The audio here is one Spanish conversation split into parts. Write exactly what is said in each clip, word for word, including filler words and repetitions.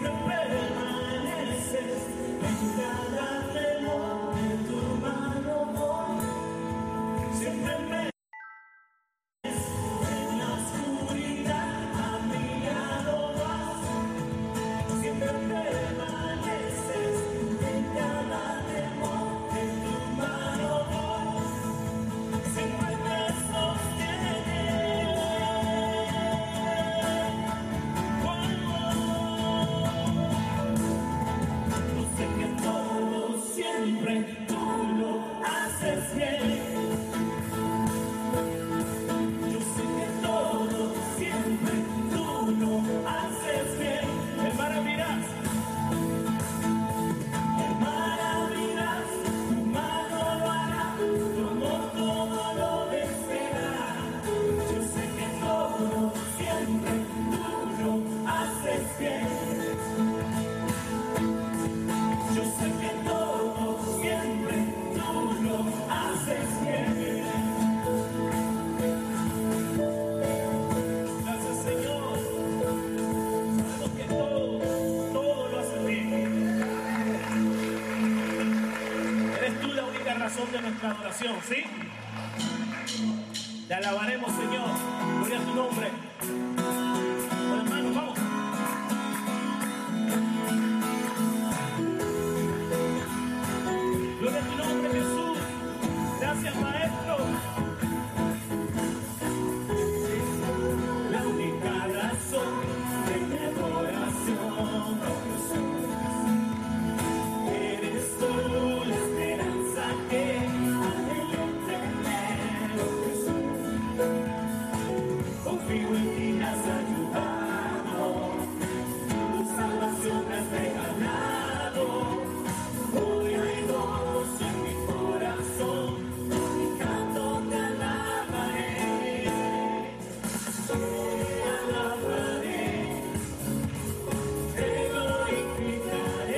De nuestra adoración, ¿sí? Te alabaremos, Señor. Gloria a tu nombre. Bueno, hermanos, vamos. Gloria a tu nombre, Jesús. Gracias, Maestro. La única razón de mi adoración, Jesús, eres tú, la esperanza que anhelo tener, oh Jesús. Confío en ti, me has ayudado, tu salvación me has regalado. Hoy hay gozo en mi corazón, mi canto te alabaré, te alabaré, te glorificaré.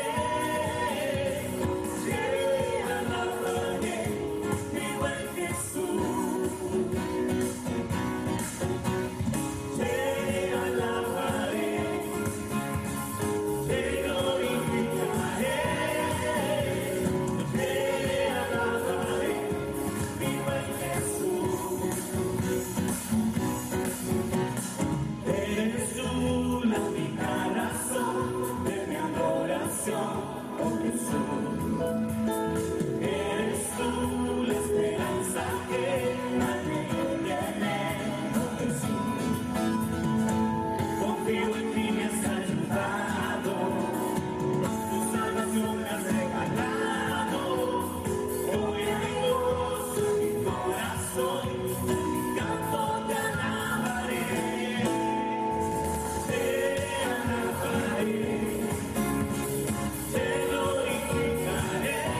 Oh Jesús, eres tú la esperanza que anhelo tener, oh Jesús. Confío en ti, me has ayudado, tu salvación me has regalado. Hoy hay gozo en mi corazón, mi canto te alabaré, te alabaré. Te glorificaré.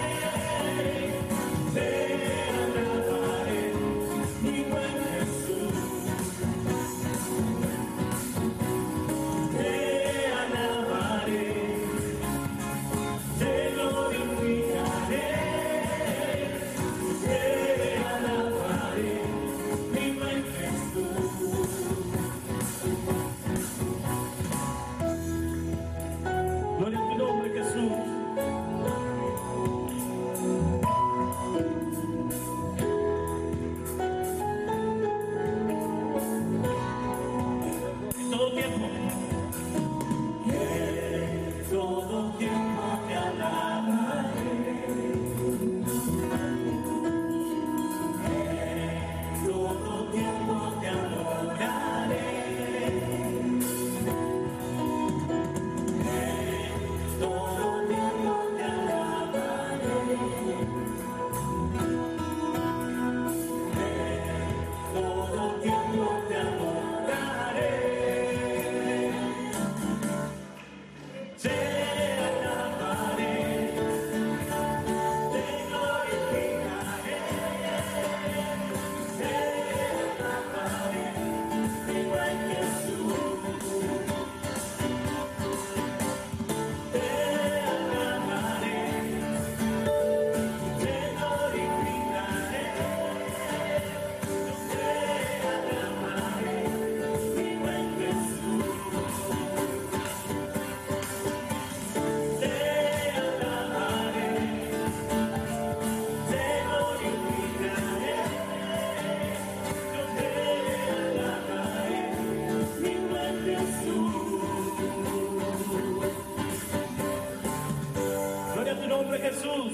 Jesús.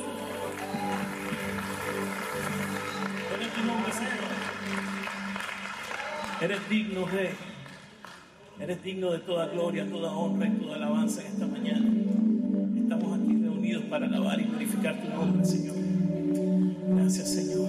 Eres tu nombre, Señor. Eres digno, Rey. Eres digno de toda gloria, toda honra y toda alabanza en esta mañana. Estamos aquí reunidos para alabar y glorificar tu nombre, Señor. Gracias, Señor.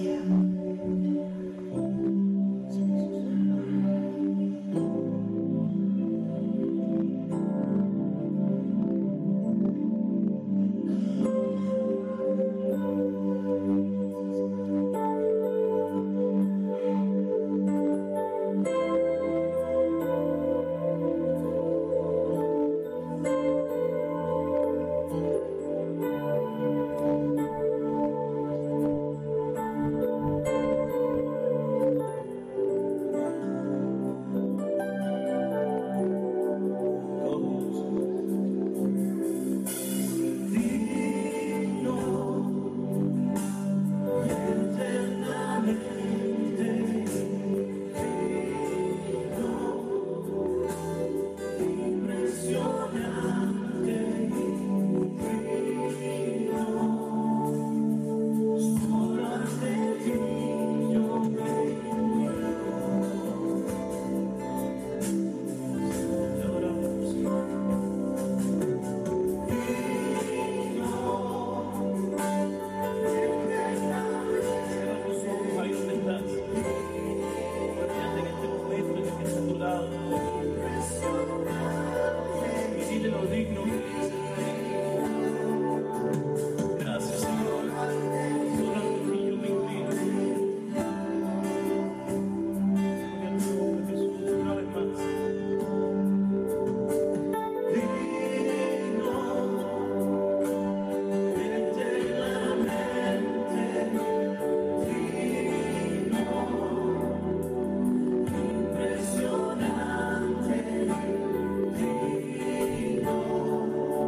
Impresionante, divino.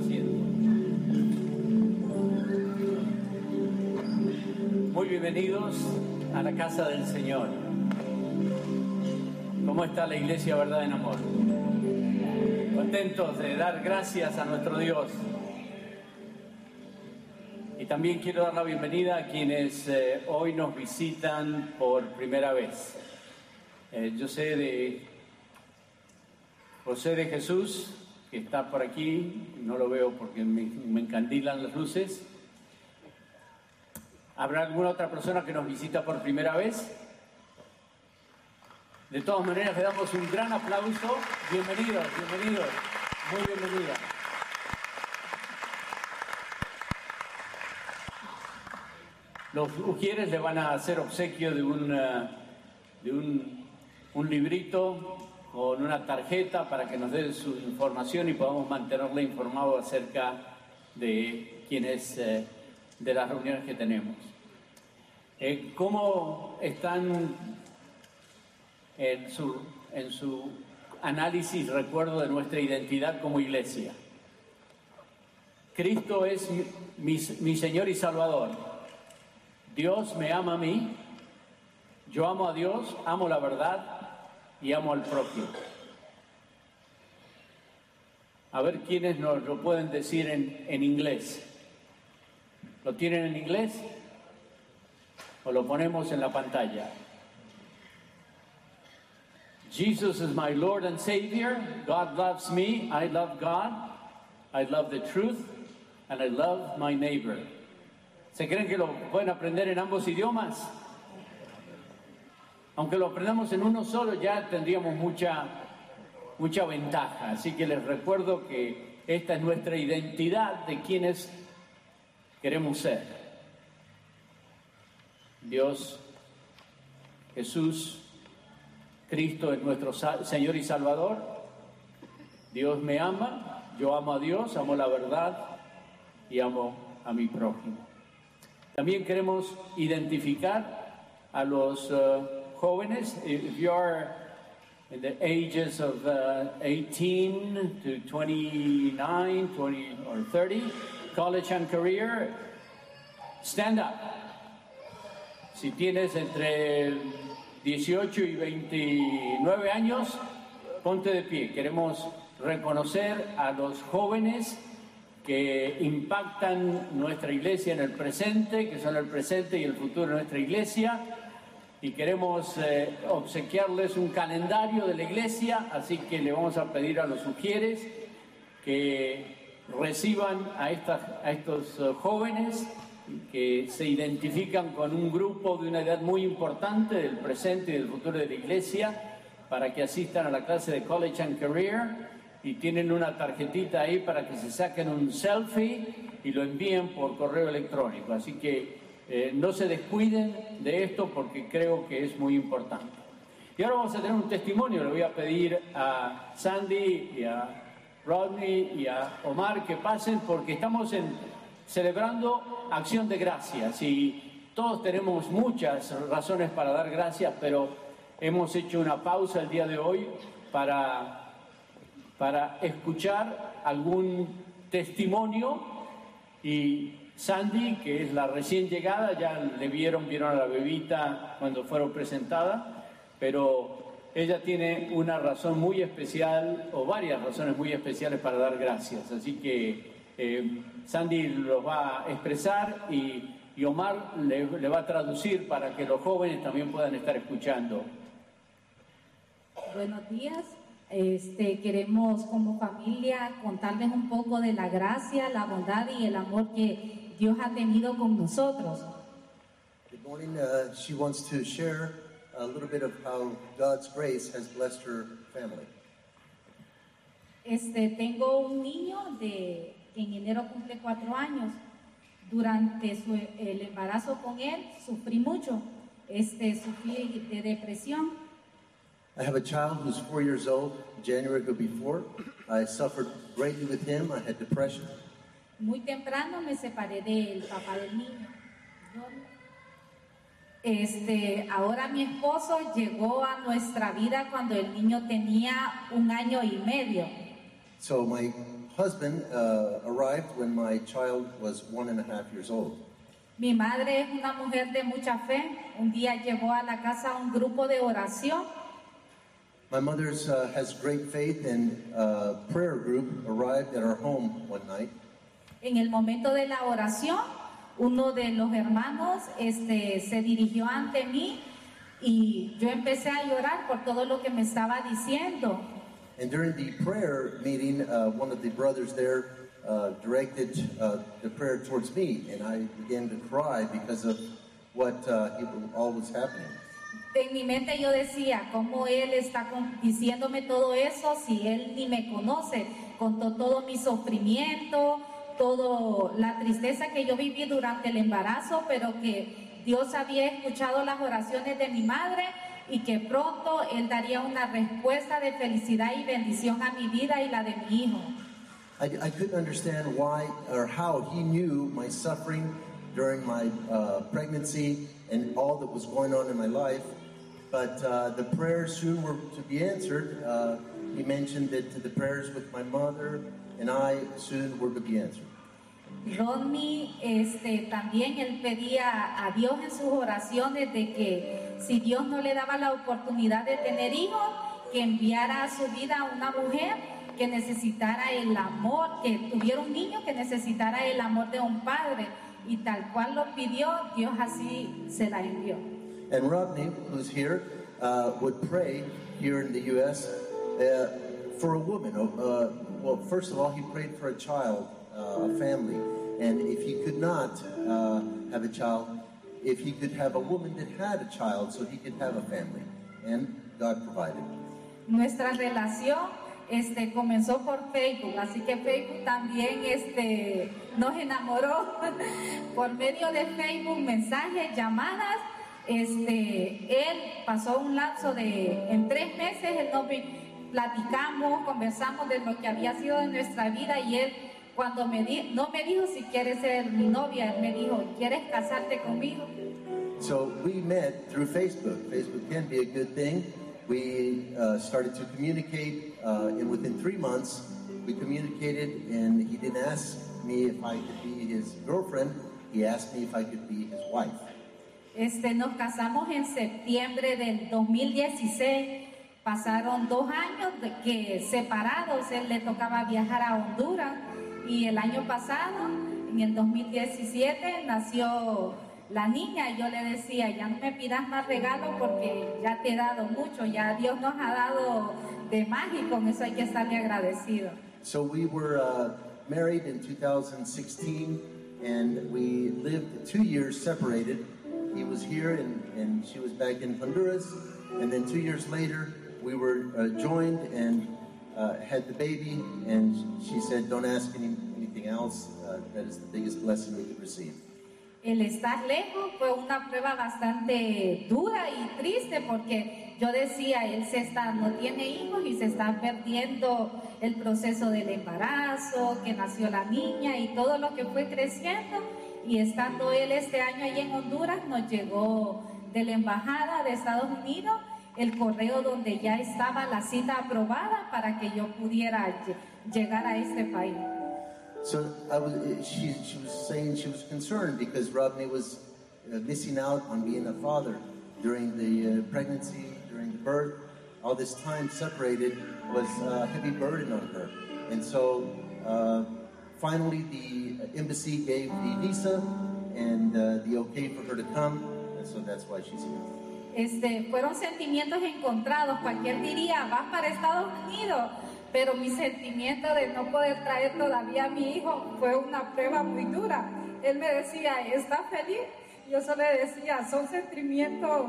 asiento. Muy bienvenidos a la casa del Señor. ¿Cómo está la iglesia Verdad en Amor? Contentos de dar gracias a nuestro Dios. Y también quiero dar la bienvenida a quienes eh, hoy nos visitan por primera vez. Eh, yo sé de José de Jesús, que está por aquí, no lo veo porque me, me encandilan las luces. ¿Habrá alguna otra persona que nos visita por primera vez? De todas maneras, le damos un gran aplauso. Bienvenidos, bienvenidos, muy bienvenidas. Los ujieres le van a hacer obsequio de, una, de un, un librito con una tarjeta para que nos dé su información y podamos mantenerle informado acerca de quienes, eh, de las reuniones que tenemos. Eh, ¿Cómo están en su, en su análisis, recuerdo de nuestra identidad como iglesia? Cristo es mi, mi, mi Señor y Salvador. Dios me ama a mí, yo amo a Dios, amo la verdad y amo al prójimo. A ver quiénes nos lo pueden decir en, en inglés. ¿Lo tienen en inglés? ¿O lo ponemos en la pantalla? Jesus is my Lord and Savior. God loves me. I love God. I love the truth. And I love my neighbor. ¿Se creen que lo pueden aprender en ambos idiomas? Aunque lo aprendamos en uno solo, ya tendríamos mucha, mucha ventaja. Así que les recuerdo que esta es nuestra identidad de quienes queremos ser. Dios, Jesús, Cristo es nuestro Señor y Salvador. Dios me ama, yo amo a Dios, amo la verdad y amo a mi prójimo. También queremos identificar a los uh, jóvenes. If you are in the ages of uh, eighteen to twenty-nine, twenty or thirty, college and career, stand up. Si tienes entre dieciocho y veintinueve años, ponte de pie. Queremos reconocer a los jóvenes que impactan nuestra iglesia en el presente, que son el presente y el futuro de nuestra iglesia, y queremos eh, obsequiarles un calendario de la iglesia, así que le vamos a pedir a los sugieres que reciban a, estas, a estos uh, jóvenes que se identifican con un grupo de una edad muy importante del presente y del futuro de la iglesia, para que asistan a la clase de College and Career. Y tienen una tarjetita ahí para que se saquen un selfie y lo envíen por correo electrónico. Así que eh, no se descuiden de esto porque creo que es muy importante. Y ahora vamos a tener un testimonio. Le voy a pedir a Sandy y a Rodney y a Omar que pasen porque estamos en, celebrando Acción de Gracias. Y todos tenemos muchas razones para dar gracias, pero hemos hecho una pausa el día de hoy para... para escuchar algún testimonio. Y Sandy, que es la recién llegada, ya le vieron, vieron a la bebita cuando fueron presentadas, pero ella tiene una razón muy especial, o varias razones muy especiales para dar gracias. Así que eh, Sandy los va a expresar y, y Omar le, le va a traducir para que los jóvenes también puedan estar escuchando. Buenos días. Este, queremos como familia contarles un poco de la gracia, la bondad y el amor que Dios ha tenido con nosotros. Good morning. Uh, she wants to share a little bit of how God's grace has blessed her family. Este, tengo un niño de que en enero cumple cuatro años. Durante su, el embarazo con él sufrí mucho. Este, sufrí de depresión. I have a child who's four years old. January he'll be four. I suffered greatly with him. I had depression. Muy temprano me separé del papá del niño. Este, ahora mi esposo llegó a nuestra vida cuando el niño tenía un año y medio. So my husband uh, arrived when my child was one and a half years old. Mi madre es una mujer de mucha fe. Un día llevó a la casa un grupo de oración. My mother uh, has great faith, and a prayer group arrived at our home one night. En el momento de la oración, uno de los hermanos este, se dirigió ante mí y yo empecé a llorar por todo lo que me estaba diciendo. And during the prayer meeting, uh, one of the brothers there uh, directed uh, the prayer towards me, and I began to cry because of what uh, all was happening. En mi mente yo decía, ¿cómo él está con- diciéndome todo eso si él ni me conoce? Contó todo mi sufrimiento, toda la tristeza que yo viví durante el embarazo, pero que Dios había escuchado las oraciones de mi madre y que pronto Él daría una respuesta de felicidad y bendición a mi vida y la de mi hijo. I, I couldn't understand why or how he knew my suffering during my uh, pregnancy and all that was going on in my life, but uh, the prayers soon were to be answered. Uh, he mentioned that the prayers with my mother and I soon were to be answered. Rodney este, también él pedía a Dios en sus oraciones de que si Dios no le daba la oportunidad de tener hijos, que enviara a su vida a una mujer que necesitara el amor, que tuviera un niño que necesitara el amor de un padre, y tal cual lo pidió, Dios así se la envió. And Rodney, who's here, uh, would pray here in the U S uh, for a woman. Uh, well, first of all, he prayed for a child, uh, a family. And if he could not uh, have a child, if he could have a woman that had a child so he could have a family. And God provided. Nuestra relación este, comenzó por Facebook, así que Facebook también este, nos enamoró por medio de Facebook, mensajes, llamadas. Este, él pasó un lapso de, en tres meses, él nos vi- platicamos, conversamos de lo que había sido de nuestra vida, y él cuando me di, no me dijo si quieres ser mi novia, él me dijo, ¿quieres casarte conmigo? So we met through Facebook. Facebook can be a good thing. We uh, started to communicate, uh, and within three months, we communicated, and he didn't ask me if I could be his girlfriend. He asked me if I could be his wife. Este, nos casamos en septiembre del dos mil dieciséis. Pasaron dos años de que separados, él le tocaba viajar a Honduras, y el año pasado, en el dos mil diecisiete, nació la niña, y yo le decía, ya no me pidas más regalos porque ya te he dado mucho, ya Dios nos ha dado de más, y con eso hay que estarle agradecido. So we were uh, married in two thousand sixteen, and we lived two years separated. He was here, and, and she was back in Honduras, and then two years later, we were uh, joined and uh, had the baby, and she said, don't ask any, anything else. Uh, that is the biggest blessing we could receive. El estar lejos fue una prueba bastante dura y triste, porque yo decía, él se está, no tiene hijos y se está perdiendo el proceso del embarazo, que nació la niña y todo lo que fue creciendo. Y estando él este año allí en Honduras, nos llegó de la embajada de Estados Unidos el correo donde ya estaba la cita aprobada para que yo pudiera lle- llegar a este país. So I was, she, she was saying she was concerned because Rodney was uh, missing out on being a father during the uh, pregnancy, during the birth. All this time separated was a heavy burden on her. And so uh, finally the embassy gave the visa and uh, the okay for her to come. And so that's why she's here. Este, fueron sentimientos encontrados. Cualquier diría, vas para Estados Unidos, pero mi sentimiento de no poder traer todavía a mi hijo fue una prueba muy dura. Él me decía, ¿estás feliz? Yo solo le decía, son sentimientos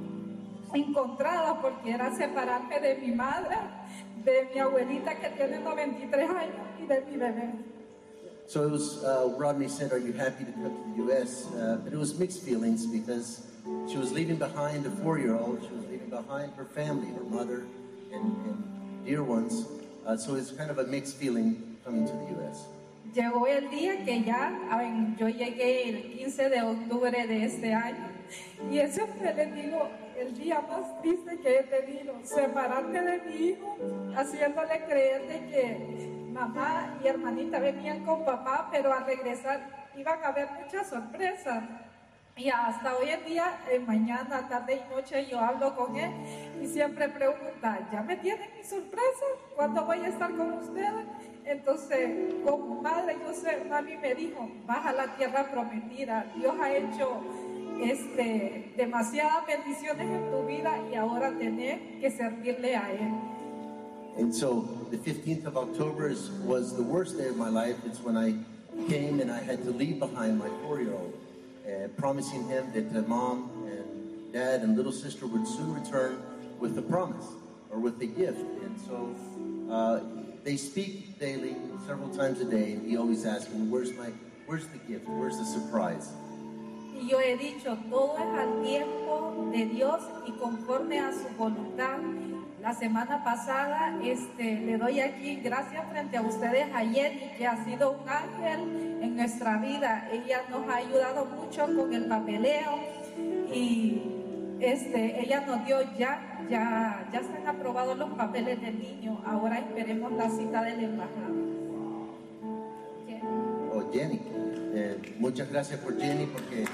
encontrados, porque era separarme de mi madre, de mi abuelita que tiene noventa y tres años y de mi bebé. So it was, uh, Rodney said, are you happy to come to the U S? Uh, but it was mixed feelings because she was leaving behind a four-year-old. She was leaving behind her family, her mother and, and dear ones. Uh, so it's kind of a mixed feeling coming to the U S. Llegó el día que ya, ay, yo llegué el quince de octubre de este año, y ese fue, les digo, el día más triste que he tenido, separarme de mi hijo, haciéndole creer de que mamá y hermanita venían con papá, pero al regresar iban a haber muchas sorpresas. Y hasta hoy en día, eh, mañana, tarde y noche, yo hablo con él y siempre pregunta, ¿ya me tienen mi sorpresa? ¿Cuándo voy a estar con ustedes? Entonces, como madre, yo sé, mami me dijo, vas a la tierra prometida. Dios ha hecho este, demasiadas bendiciones en tu vida y ahora tenés que servirle a Él. And so the fifteenth of October is, was the worst day of my life. It's when I came and I had to leave behind my four-year-old, uh, promising him that the mom and dad and little sister would soon return with a promise or with a gift. And so uh, they speak daily, several times a day, and he always asks me, where's my, where's the gift? Where's the surprise? Y yo he dicho, todo es al tiempo de Dios y conforme a su voluntad. La semana pasada este, le doy aquí gracias frente a ustedes a Jenny, que ha sido un ángel en nuestra vida. Ella nos ha ayudado mucho con el papeleo y este, ella nos dio ya, ya, ya están aprobados los papeles del niño. Ahora esperemos la cita del embajador. Jenny. Oh, Jenny. Eh, muchas gracias por Jenny porque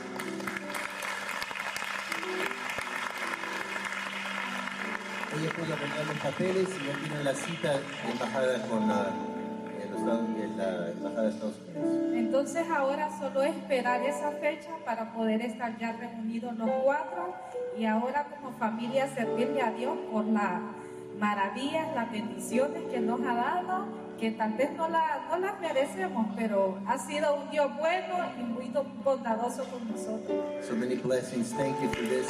ella puede arreglar los papeles y ya tienen la cita de embajada con la, eh, los, eh, la embajada de Estados Unidos. Entonces ahora solo esperar esa fecha para poder estar ya reunidos los cuatro y ahora como familia servirle a Dios por las maravillas, las bendiciones que nos ha dado, que tal vez no, la, no las merecemos, pero ha sido un Dios bueno y muy bondadoso con nosotros. So many blessings. Thank you for this.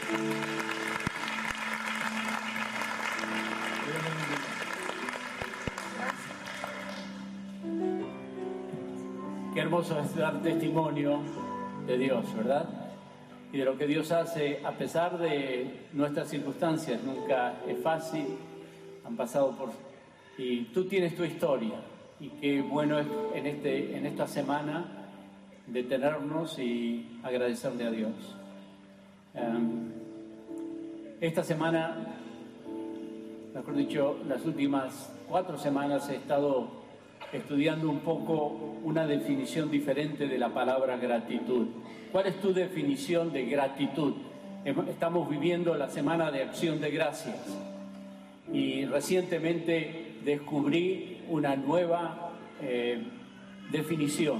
Qué hermoso es dar testimonio de Dios, ¿verdad? Y de lo que Dios hace a pesar de nuestras circunstancias. Nunca es fácil, han pasado por... Y tú tienes tu historia. Y qué bueno es en, este, en esta semana detenernos y agradecerle a Dios. Um, esta semana, mejor dicho, las últimas cuatro semanas he estado estudiando un poco una definición diferente de la palabra gratitud. ¿Cuál es tu definición de gratitud? Estamos viviendo la semana de acción de gracias y recientemente descubrí una nueva eh, definición.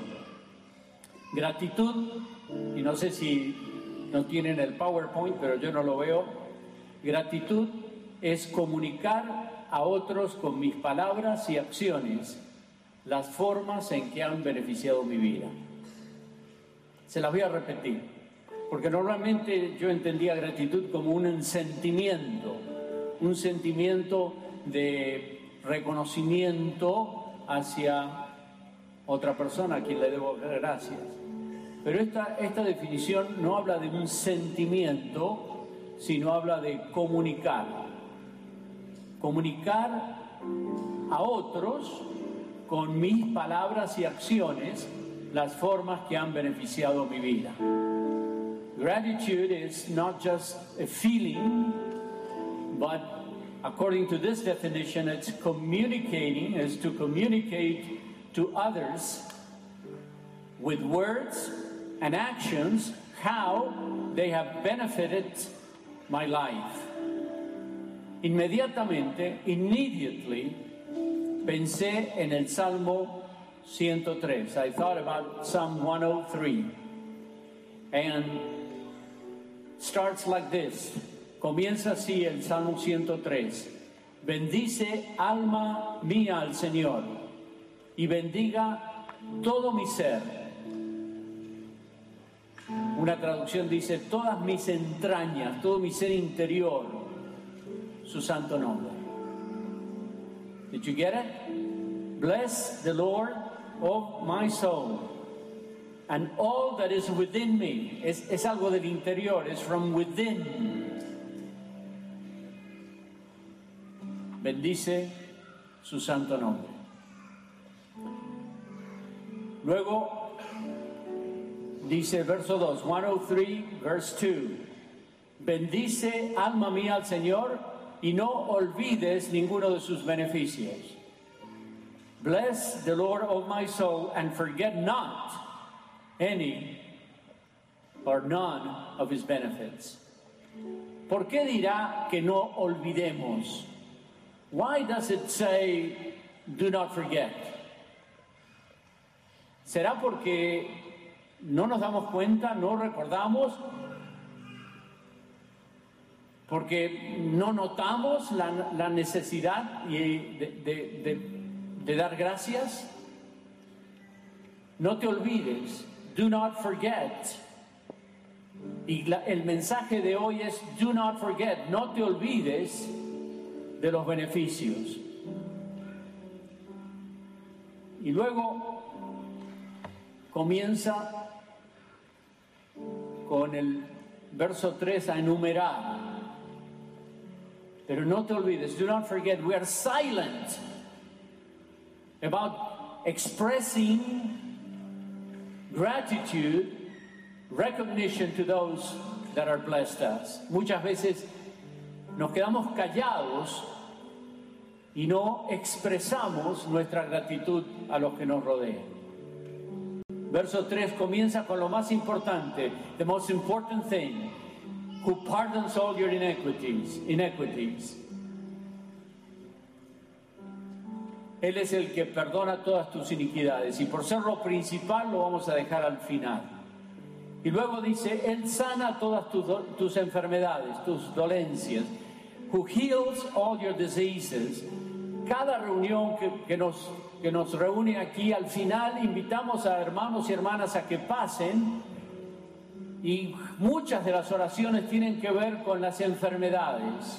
Gratitud, y no sé si no tienen el PowerPoint, pero yo no lo veo. Gratitud es comunicar a otros con mis palabras y acciones las formas en que han beneficiado mi vida. Se las voy a repetir, porque normalmente yo entendía gratitud como un sentimiento, un sentimiento de reconocimiento hacia otra persona a quien le debo gracias. Pero esta, esta definición no habla de un sentimiento, sino habla de comunicar. Comunicar a otros con mis palabras y acciones las formas que han beneficiado mi vida. Gratitude is not just a feeling, but according to this definition, it's communicating, is to communicate to others with words and actions how they have benefited my life. Inmediatamente, immediately, pensé en el Salmo ciento tres. I thought about Psalm one oh three. And starts like this. Comienza así el Salmo ciento tres. Bendice alma mía al Señor y bendiga todo mi ser. Una traducción dice todas mis entrañas, todo mi ser interior, su santo nombre. Did you get it? Bless the Lord, oh my soul, and all that is within me. Es, es algo del interior, es from within. Bendice su santo nombre. Luego dice verso dos, one oh three, verse two. Bendice alma mía al Señor y no olvides ninguno de sus beneficios. Bless the Lord, O my soul, and forget not any or none of his benefits. ¿Por qué dirá que no olvidemos? Why does it say, do not forget? ¿Será porque no nos damos cuenta, no recordamos? ¿Porque no notamos la, la necesidad de, de, de, de dar gracias? No te olvides, do not forget. Y la, el mensaje de hoy es, do not forget, no te olvides de los beneficios. Y luego comienza con el verso tres a enumerar. Pero no te olvides, do not forget, we are silent about expressing gratitude, recognition to those that are blessed us. Muchas veces nos quedamos callados y no expresamos nuestra gratitud a los que nos rodean. Verso tres comienza con lo más importante, the most important thing, who pardons all your iniquities, iniquities. Él es el que perdona todas tus iniquidades, y por ser lo principal lo vamos a dejar al final. Y luego dice, Él sana todas tus, tus enfermedades, tus dolencias. Who heals all your diseases. Cada reunión que, que, nos, que nos reúne aquí, al final invitamos a hermanos y hermanas a que pasen, y muchas de las oraciones tienen que ver con las enfermedades.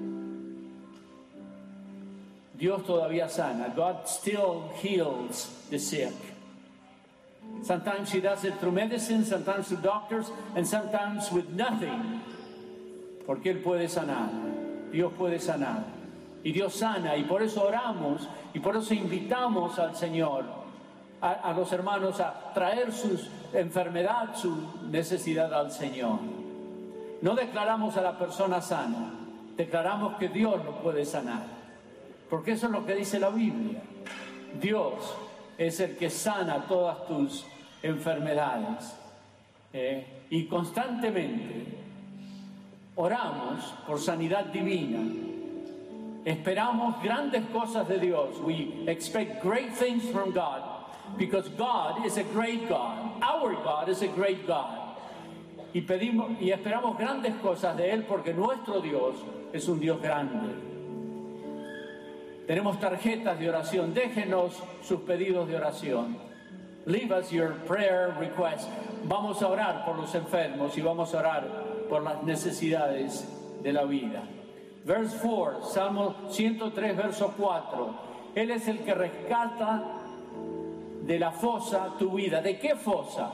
Dios todavía sana. God still heals the sick. Sometimes he does it through medicine, sometimes through doctors, and sometimes with nothing. Porque Él puede sanar. Dios puede sanar. Y Dios sana, y por eso oramos, y por eso invitamos al Señor, a, a los hermanos, a traer su enfermedad, su necesidad al Señor. No declaramos a la persona sana, declaramos que Dios lo puede sanar. Porque eso es lo que dice la Biblia. Dios es el que sana todas tus enfermedades. Eh, y constantemente oramos por sanidad divina. Esperamos grandes cosas de Dios. We expect great things from God because God is a great God. Our God is a great God. Y pedimos y esperamos grandes cosas de Él porque nuestro Dios es un Dios grande. Tenemos tarjetas de oración. Déjenos sus pedidos de oración. Leave us your prayer requests. Vamos a orar por los enfermos y vamos a orar por las necesidades de la vida. Verse four, Salmo ciento tres, verso cuatro. Él es el que rescata de la fosa tu vida. ¿De qué fosa?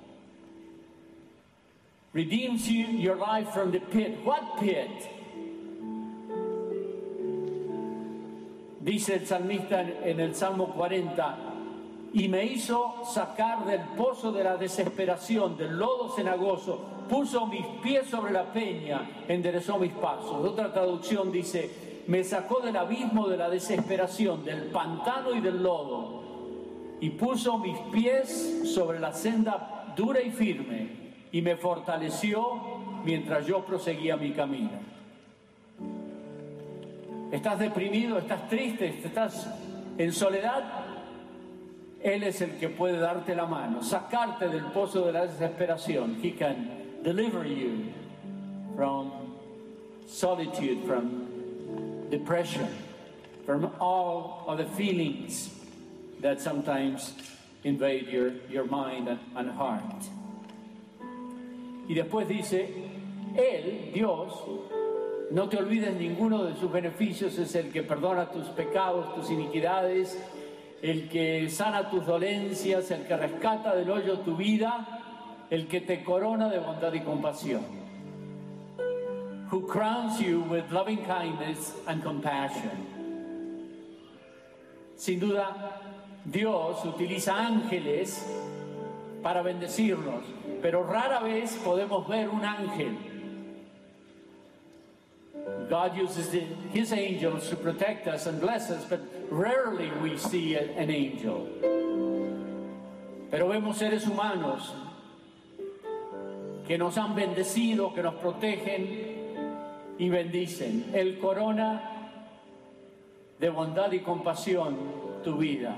Redeems you, your life from the pit. What pit? Dice el salmista en el Salmo cuarenta, y me hizo sacar del pozo de la desesperación, del lodo cenagoso, puso mis pies sobre la peña, enderezó mis pasos. Otra traducción dice, me sacó del abismo de la desesperación, del pantano y del lodo, y puso mis pies sobre la senda dura y firme, y me fortaleció mientras yo proseguía mi camino. ¿Estás deprimido? ¿Estás triste? ¿Estás en soledad? Él es el que puede darte la mano, sacarte del pozo de la desesperación. He can deliver you from solitude, from depression, from all of the feelings that sometimes invade your, your mind and, and heart. Y después dice, Él, Dios, no te olvides ninguno de sus beneficios, es el que perdona tus pecados, tus iniquidades, el que sana tus dolencias, el que rescata del hoyo tu vida, el que te corona de bondad y compasión. Who crowns you with loving kindness and compassion. Sin duda, Dios utiliza ángeles para bendecirnos, pero rara vez podemos ver un ángel God uses the, His angels to protect us and bless us, but rarely we see a, an angel. Pero vemos seres humanos que nos han bendecido, que nos protegen y bendicen. Él corona de bondad y compasión tu vida.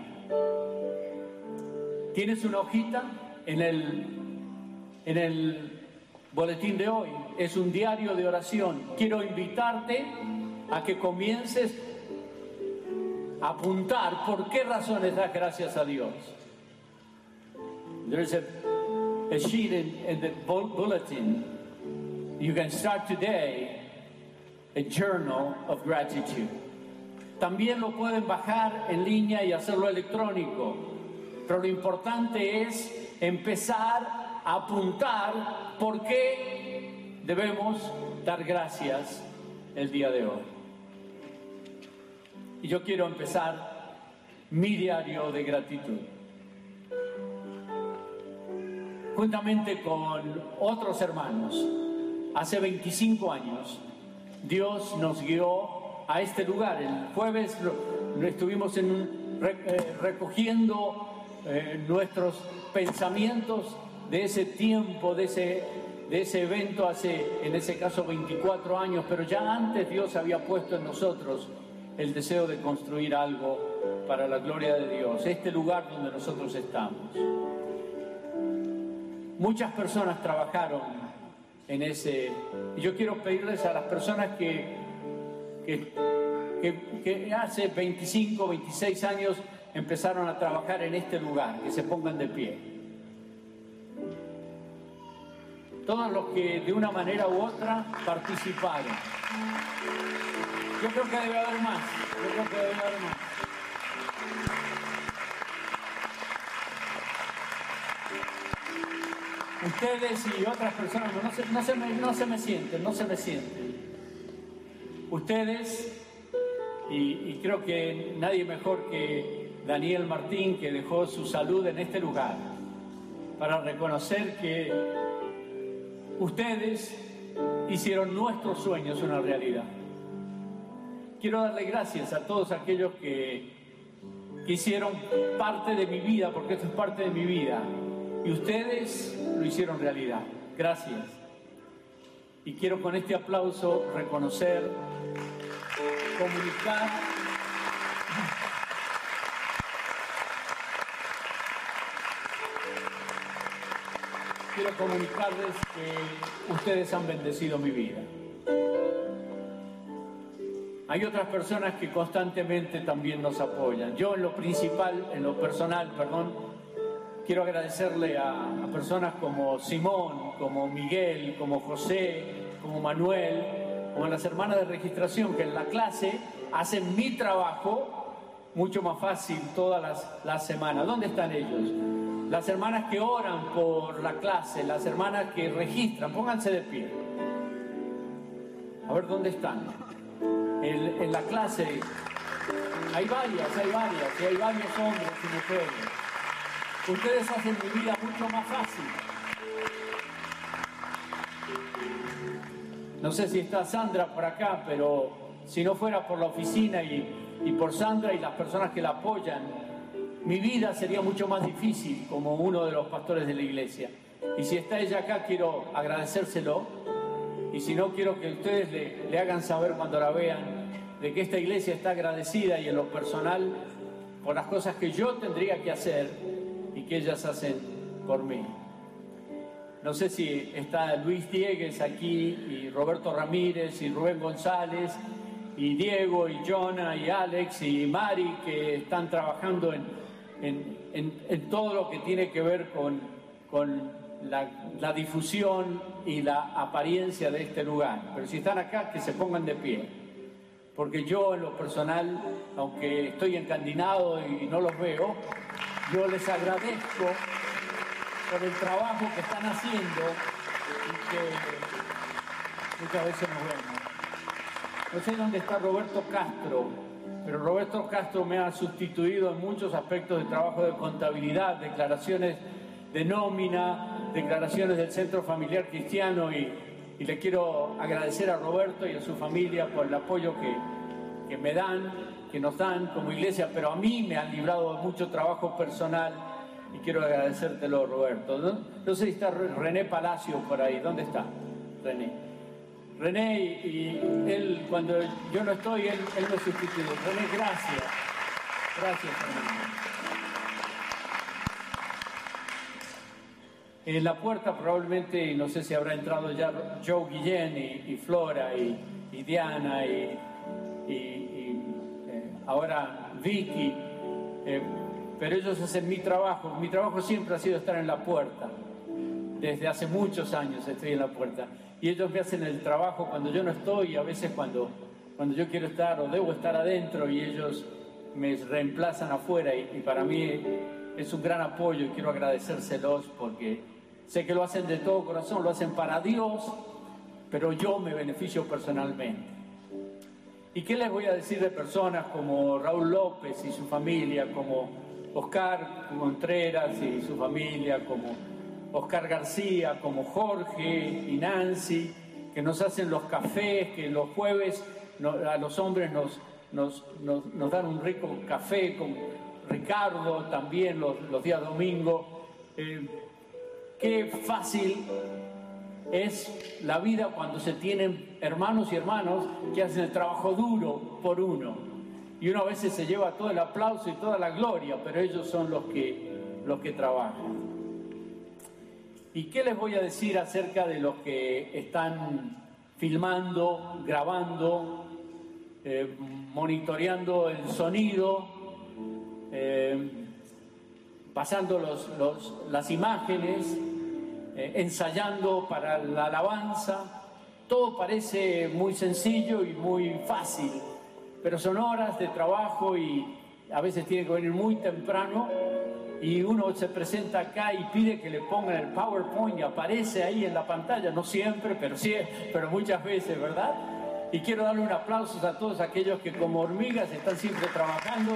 ¿Tienes una hojita en el, en el boletín de hoy? Es un diario de oración. Quiero invitarte a que comiences a apuntar por qué razones das gracias a Dios. There's a, a sheet in, in the bulletin. You can start today a journal of gratitude. También lo pueden bajar en línea y hacerlo electrónico. Pero lo importante es empezar a apuntar por qué debemos dar gracias el día de hoy. Y yo quiero empezar mi diario de gratitud. Juntamente con otros hermanos, hace veinticinco años, Dios nos guió a este lugar. El jueves lo, lo estuvimos en un, re, eh, recogiendo eh, nuestros pensamientos de ese tiempo, de ese, de ese evento hace, en ese caso, veinticuatro años, pero ya antes Dios había puesto en nosotros el deseo de construir algo para la gloria de Dios, este lugar donde nosotros estamos. Muchas personas trabajaron en ese, y yo quiero pedirles a las personas que, que, que, que hace veinticinco, veintiséis años empezaron a trabajar en este lugar, que se pongan de pie. Todos los que de una manera u otra participaron. Yo creo que debe haber más, yo creo que debe haber más. Ustedes y otras personas, no se, no, se me, no se me sienten, no se me sienten. Ustedes, y, y creo que nadie mejor que Daniel Martín, que dejó su salud en este lugar, para reconocer que ustedes hicieron nuestros sueños una realidad. Quiero darle gracias a todos aquellos que, que hicieron parte de mi vida, porque esto es parte de mi vida. Y ustedes lo hicieron realidad. Gracias. Y quiero con este aplauso reconocer, comunicar. Quiero comunicarles que ustedes han bendecido mi vida. Hay otras personas que constantemente también nos apoyan. Yo en lo principal, en lo personal, perdón, quiero agradecerle a, a personas como Simón, como Miguel, como José, como Manuel, como las hermanas de registración, que en la clase hacen mi trabajo mucho más fácil todas las, las semanas. ¿Dónde están ellos? Las hermanas que oran por la clase, las hermanas que registran, pónganse de pie. A ver, ¿dónde están? En, en la clase hay varias, hay varias, y hay varios hombres y mujeres. Ustedes hacen mi vida mucho más fácil. No sé si está Sandra por acá, pero si no fuera por la oficina y, y por Sandra y las personas que la apoyan, mi vida sería mucho más difícil como uno de los pastores de la iglesia. Y si está ella acá, quiero agradecérselo. Y si no, quiero que ustedes le, le hagan saber cuando la vean de que esta iglesia está agradecida y en lo personal por las cosas que yo tendría que hacer y que ellas hacen por mí. No sé si está Luis Diegues aquí, y Roberto Ramírez, y Rubén González, y Diego, y Jonah, y Alex, y Mari, que están trabajando en, en, en, en todo lo que tiene que ver con, con la, la difusión y la apariencia de este lugar. Pero si están acá, que se pongan de pie. Porque yo, en lo personal, aunque estoy encandinado y no los veo, yo les agradezco por el trabajo que están haciendo y que muchas veces nos vemos. No sé dónde está Roberto Castro, pero Roberto Castro me ha sustituido en muchos aspectos de trabajo de contabilidad, declaraciones de nómina, declaraciones del Centro Familiar Cristiano y, y le quiero agradecer a Roberto y a su familia por el apoyo que, que me dan, que nos dan como iglesia, pero a mí me han librado de mucho trabajo personal y quiero agradecértelo, Roberto. No, no sé si está René Palacio por ahí. ¿Dónde está René? René, y, y él, cuando yo no estoy, él, él me sustituye. René, gracias. Gracias, René. En la puerta probablemente, no sé si habrá entrado ya Joe Guillén y, y Flora y, y Diana y, y, y eh, ahora Vicky, eh, pero ellos hacen mi trabajo. Mi trabajo siempre ha sido estar en la puerta. Desde hace muchos años estoy en la puerta. Y ellos me hacen el trabajo cuando yo no estoy, y a veces cuando, cuando yo quiero estar o debo estar adentro, y ellos me reemplazan afuera. Y, y para mí es un gran apoyo y quiero agradecérselos porque sé que lo hacen de todo corazón, lo hacen para Dios, pero yo me beneficio personalmente. ¿Y qué les voy a decir de personas como Raúl López y su familia, como Oscar Contreras y su familia, como Oscar García, como Jorge y Nancy, que nos hacen los cafés, que los jueves no, a los hombres nos, nos, nos, nos dan un rico café, con Ricardo también los, los días domingos. Eh, qué fácil es la vida cuando se tienen hermanos y hermanas que hacen el trabajo duro por uno. Y uno a veces se lleva todo el aplauso y toda la gloria, pero ellos son los que, los que trabajan. ¿Y qué les voy a decir acerca de los que están filmando, grabando, eh, monitoreando el sonido, eh, pasando los, los, las imágenes, eh, ensayando para la alabanza? Todo parece muy sencillo y muy fácil, pero son horas de trabajo y a veces tiene que venir muy temprano. Y uno se presenta acá y pide que le pongan el PowerPoint y aparece ahí en la pantalla, no siempre, pero sí, pero muchas veces, ¿verdad? Y quiero darle un aplauso a todos aquellos que como hormigas están siempre trabajando.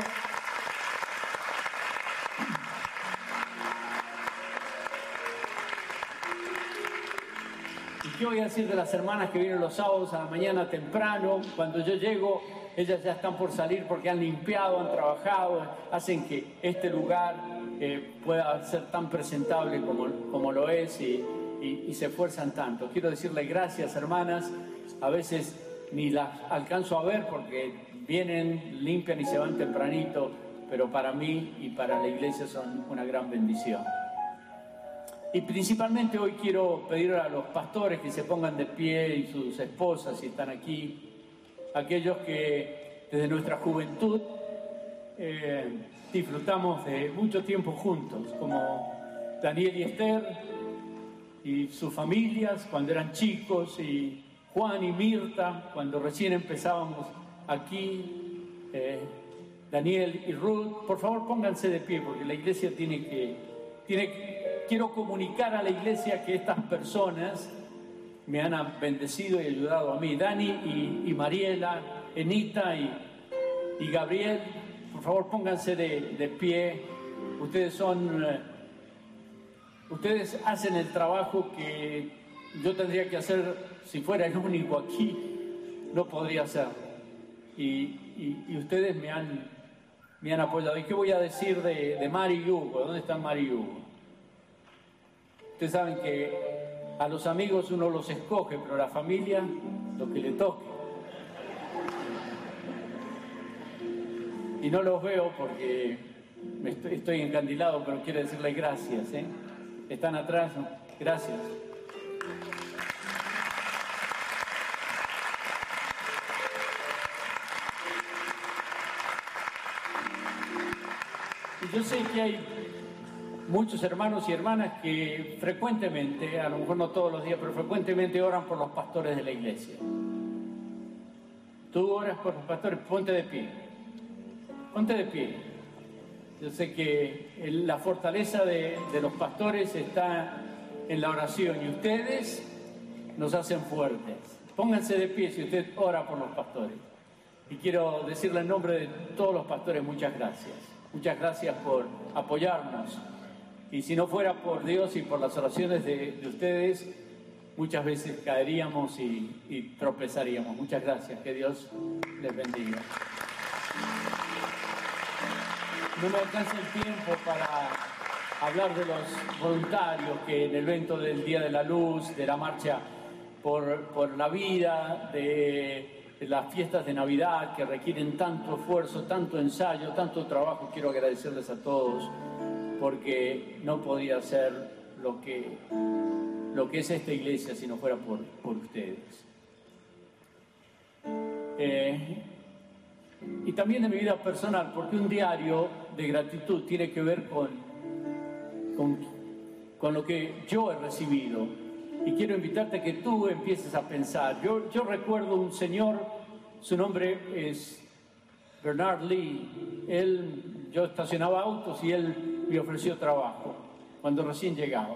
¿Y qué voy a decir de las hermanas que vienen los sábados a la mañana temprano? Cuando yo llego, ellas ya están por salir porque han limpiado, han trabajado, hacen que este lugar eh, pueda ser tan presentable como, como lo es y, y, y se esfuerzan tanto. Quiero decirles gracias, hermanas. A veces ni las alcanzo a ver porque vienen, limpian y se van tempranito, pero para mí y para la iglesia son una gran bendición. Y principalmente hoy quiero pedir a los pastores que se pongan de pie y sus esposas si están aquí, aquellos que desde nuestra juventud eh, disfrutamos de mucho tiempo juntos, como Daniel y Esther y sus familias cuando eran chicos, y Juan y Mirta cuando recién empezábamos aquí, eh, Daniel y Ruth. Por favor, pónganse de pie porque la iglesia tiene que, tiene que, quiero comunicar a la iglesia que estas personas me han bendecido y ayudado a mí. Dani y, y Mariela, Enita y, y Gabriel, por favor pónganse de, de pie. Ustedes son, uh, ustedes hacen el trabajo que yo tendría que hacer si fuera el único aquí, no podría hacerlo. Y, y, y ustedes me han, me han apoyado. ¿Y qué voy a decir de, de Mari y Hugo? ¿Dónde están Mari y Hugo? Ustedes saben que a los amigos uno los escoge, pero a la familia lo que le toque. Y no los veo porque me estoy, estoy encandilado, pero quiero decirles gracias, ¿eh? Están atrás, ¿no? Gracias. Y yo sé que hay muchos hermanos y hermanas que frecuentemente, a lo mejor no todos los días, pero frecuentemente oran por los pastores de la iglesia. Tú oras por los pastores, ponte de pie. Ponte de pie. Yo sé que el, la fortaleza de, de los pastores está en la oración y ustedes nos hacen fuertes. Pónganse de pie si usted ora por los pastores. Y quiero decirle en nombre de todos los pastores muchas gracias. Muchas gracias por apoyarnos. Y si no fuera por Dios y por las oraciones de, de ustedes, muchas veces caeríamos y, y tropezaríamos. Muchas gracias, que Dios les bendiga. No me alcanza el tiempo para hablar de los voluntarios que en el evento del Día de la Luz, de la marcha por, por la vida, de, de las fiestas de Navidad que requieren tanto esfuerzo, tanto ensayo, tanto trabajo. Quiero agradecerles a todos porque no podía ser lo que, lo que es esta iglesia si no fuera por, por ustedes. Eh, y también de mi vida personal, porque un diario de gratitud tiene que ver con, con, con lo que yo he recibido. Y quiero invitarte a que tú empieces a pensar. Yo, yo recuerdo un señor, su nombre es Bernard Lee. Él, yo estacionaba autos y él me ofreció trabajo cuando recién llegaba.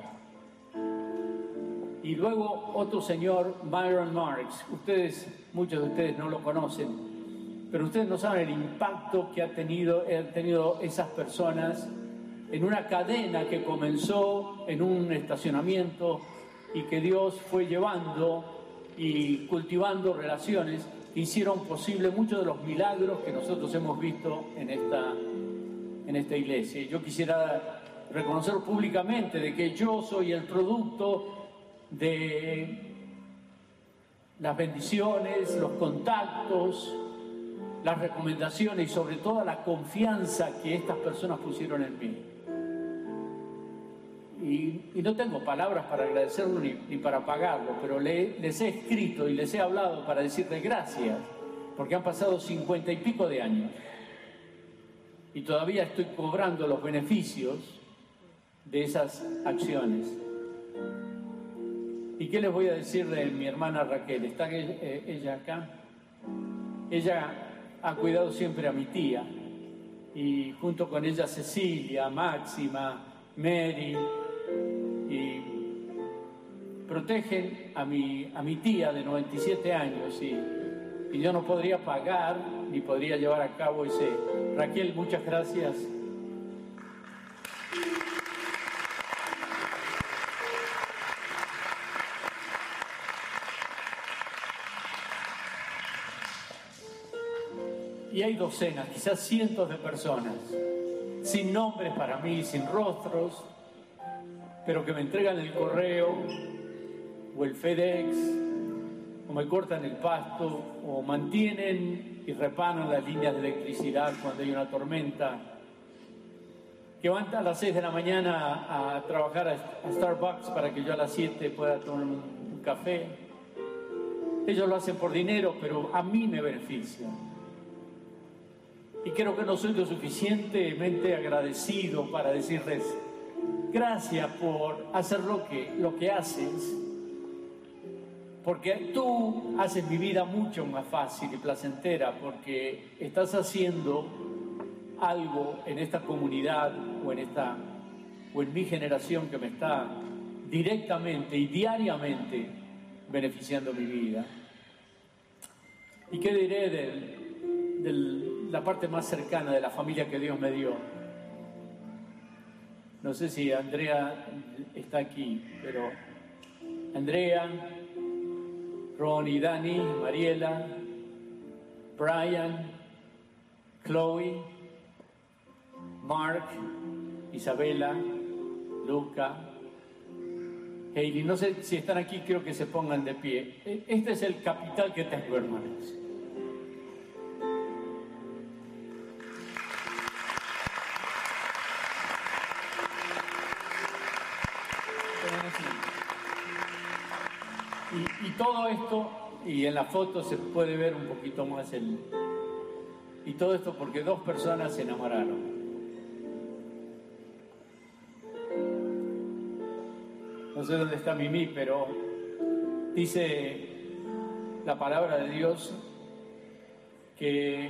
Y luego otro señor, Myron Marks. Ustedes, muchos de ustedes no lo conocen, pero ustedes no saben el impacto que ha tenido, han tenido esas personas en una cadena que comenzó en un estacionamiento y que Dios fue llevando y cultivando relaciones que hicieron posible muchos de los milagros que nosotros hemos visto en esta, en esta iglesia. Y yo quisiera reconocer públicamente de que yo soy el producto de las bendiciones, los contactos, las recomendaciones y sobre todo la confianza que estas personas pusieron en mí. Y, y no tengo palabras para agradecerlo ni, ni para pagarlo, pero le, les he escrito y les he hablado para decirles gracias, porque han pasado cincuenta y pico de años y todavía estoy cobrando los beneficios de esas acciones. ¿Y qué les voy a decir de mi hermana Raquel? ¿Está ella acá? Ella ha cuidado siempre a mi tía y junto con ella Cecilia, Máxima, Mary, y protegen a mi, a mi tía de noventa y siete años y, y yo no podría pagar ni podría llevar a cabo ese. Raquel, muchas gracias. Y hay docenas, quizás cientos de personas, sin nombres para mí, sin rostros, pero que me entregan el correo o el FedEx, o me cortan el pasto, o mantienen y reparan las líneas de electricidad cuando hay una tormenta, que van a las seis de la mañana a, a trabajar a, a Starbucks para que yo a las siete pueda tomar un, un café. Ellos lo hacen por dinero, pero a mí me beneficia. Y creo que no soy lo suficientemente agradecido para decirles gracias por hacer lo que, lo que haces, porque tú haces mi vida mucho más fácil y placentera, porque estás haciendo algo en esta comunidad o en, esta, o en mi generación que me está directamente y diariamente beneficiando mi vida. ¿Y qué diré del, del la parte más cercana de la familia que Dios me dio? No sé si Andrea está aquí, pero Andrea, Ronnie, Dani, Mariela, Brian, Chloe, Mark, Isabela, Luca, Hailey. No sé si están aquí, creo que se pongan de pie. Este es el capital que tengo, hermanos. Y, y todo esto, y en la foto se puede ver un poquito más el... Y todo esto porque dos personas se enamoraron. No sé dónde está Mimi, pero dice la palabra de Dios que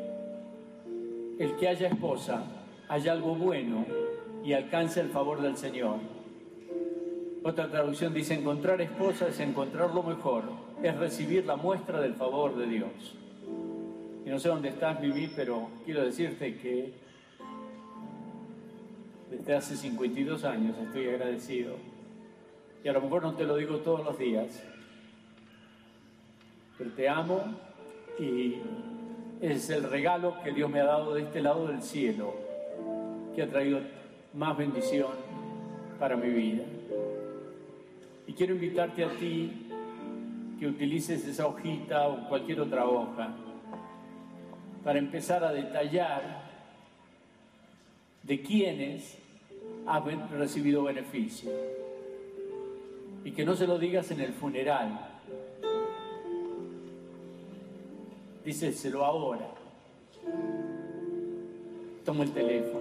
el que haya esposa haya algo bueno y alcance el favor del Señor. Otra traducción dice: encontrar esposa es encontrar lo mejor, es recibir la muestra del favor de Dios. Y no sé dónde estás, Mimi, pero quiero decirte que desde hace cincuenta y dos años estoy agradecido Y a lo mejor no te lo digo todos los días, pero te amo y es el regalo que Dios me ha dado de este lado del cielo, que ha traído más bendición para mi vida. Y quiero invitarte a ti que utilices esa hojita o cualquier otra hoja para empezar a detallar de quiénes has recibido beneficio. Y que no se lo digas en el funeral. Díselo ahora. Toma el teléfono.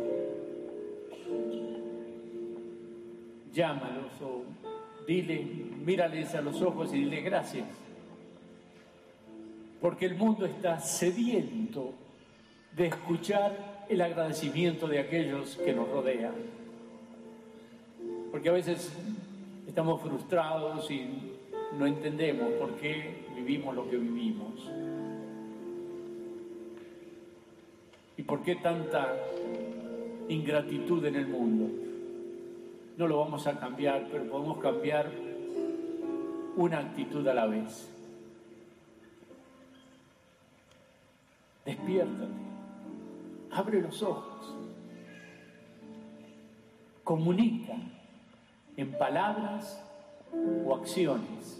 Llámalos o dile, mírales a los ojos y dile gracias. Porque el mundo está sediento de escuchar el agradecimiento de aquellos que nos rodean. Porque a veces estamos frustrados y no entendemos por qué vivimos lo que vivimos. ¿Y por qué tanta ingratitud en el mundo? No lo vamos a cambiar, pero podemos cambiar una actitud a la vez. Despiértate, abre los ojos, comunica en palabras o acciones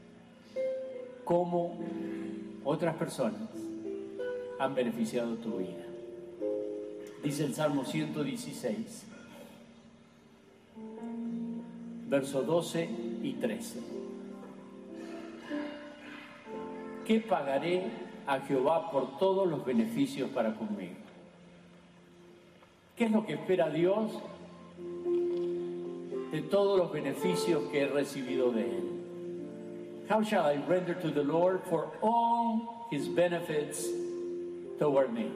cómo otras personas han beneficiado tu vida. Dice el Salmo ciento dieciséis, versos doce y trece. ¿Qué pagaré a Jehová por todos los beneficios para conmigo? ¿Qué es lo que espera Dios de todos los beneficios que he recibido de Él? How shall I render to the Lord for all His benefits toward me?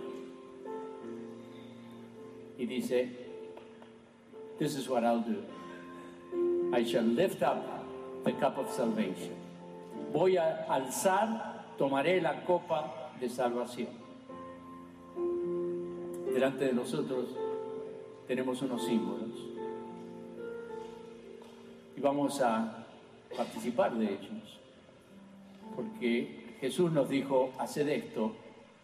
Y dice, this is what I'll do. I shall lift up the cup of salvation. Voy a alzar, tomaré la copa de salvación. Delante de nosotros tenemos unos símbolos y vamos a participar de ellos, porque Jesús nos dijo, haced esto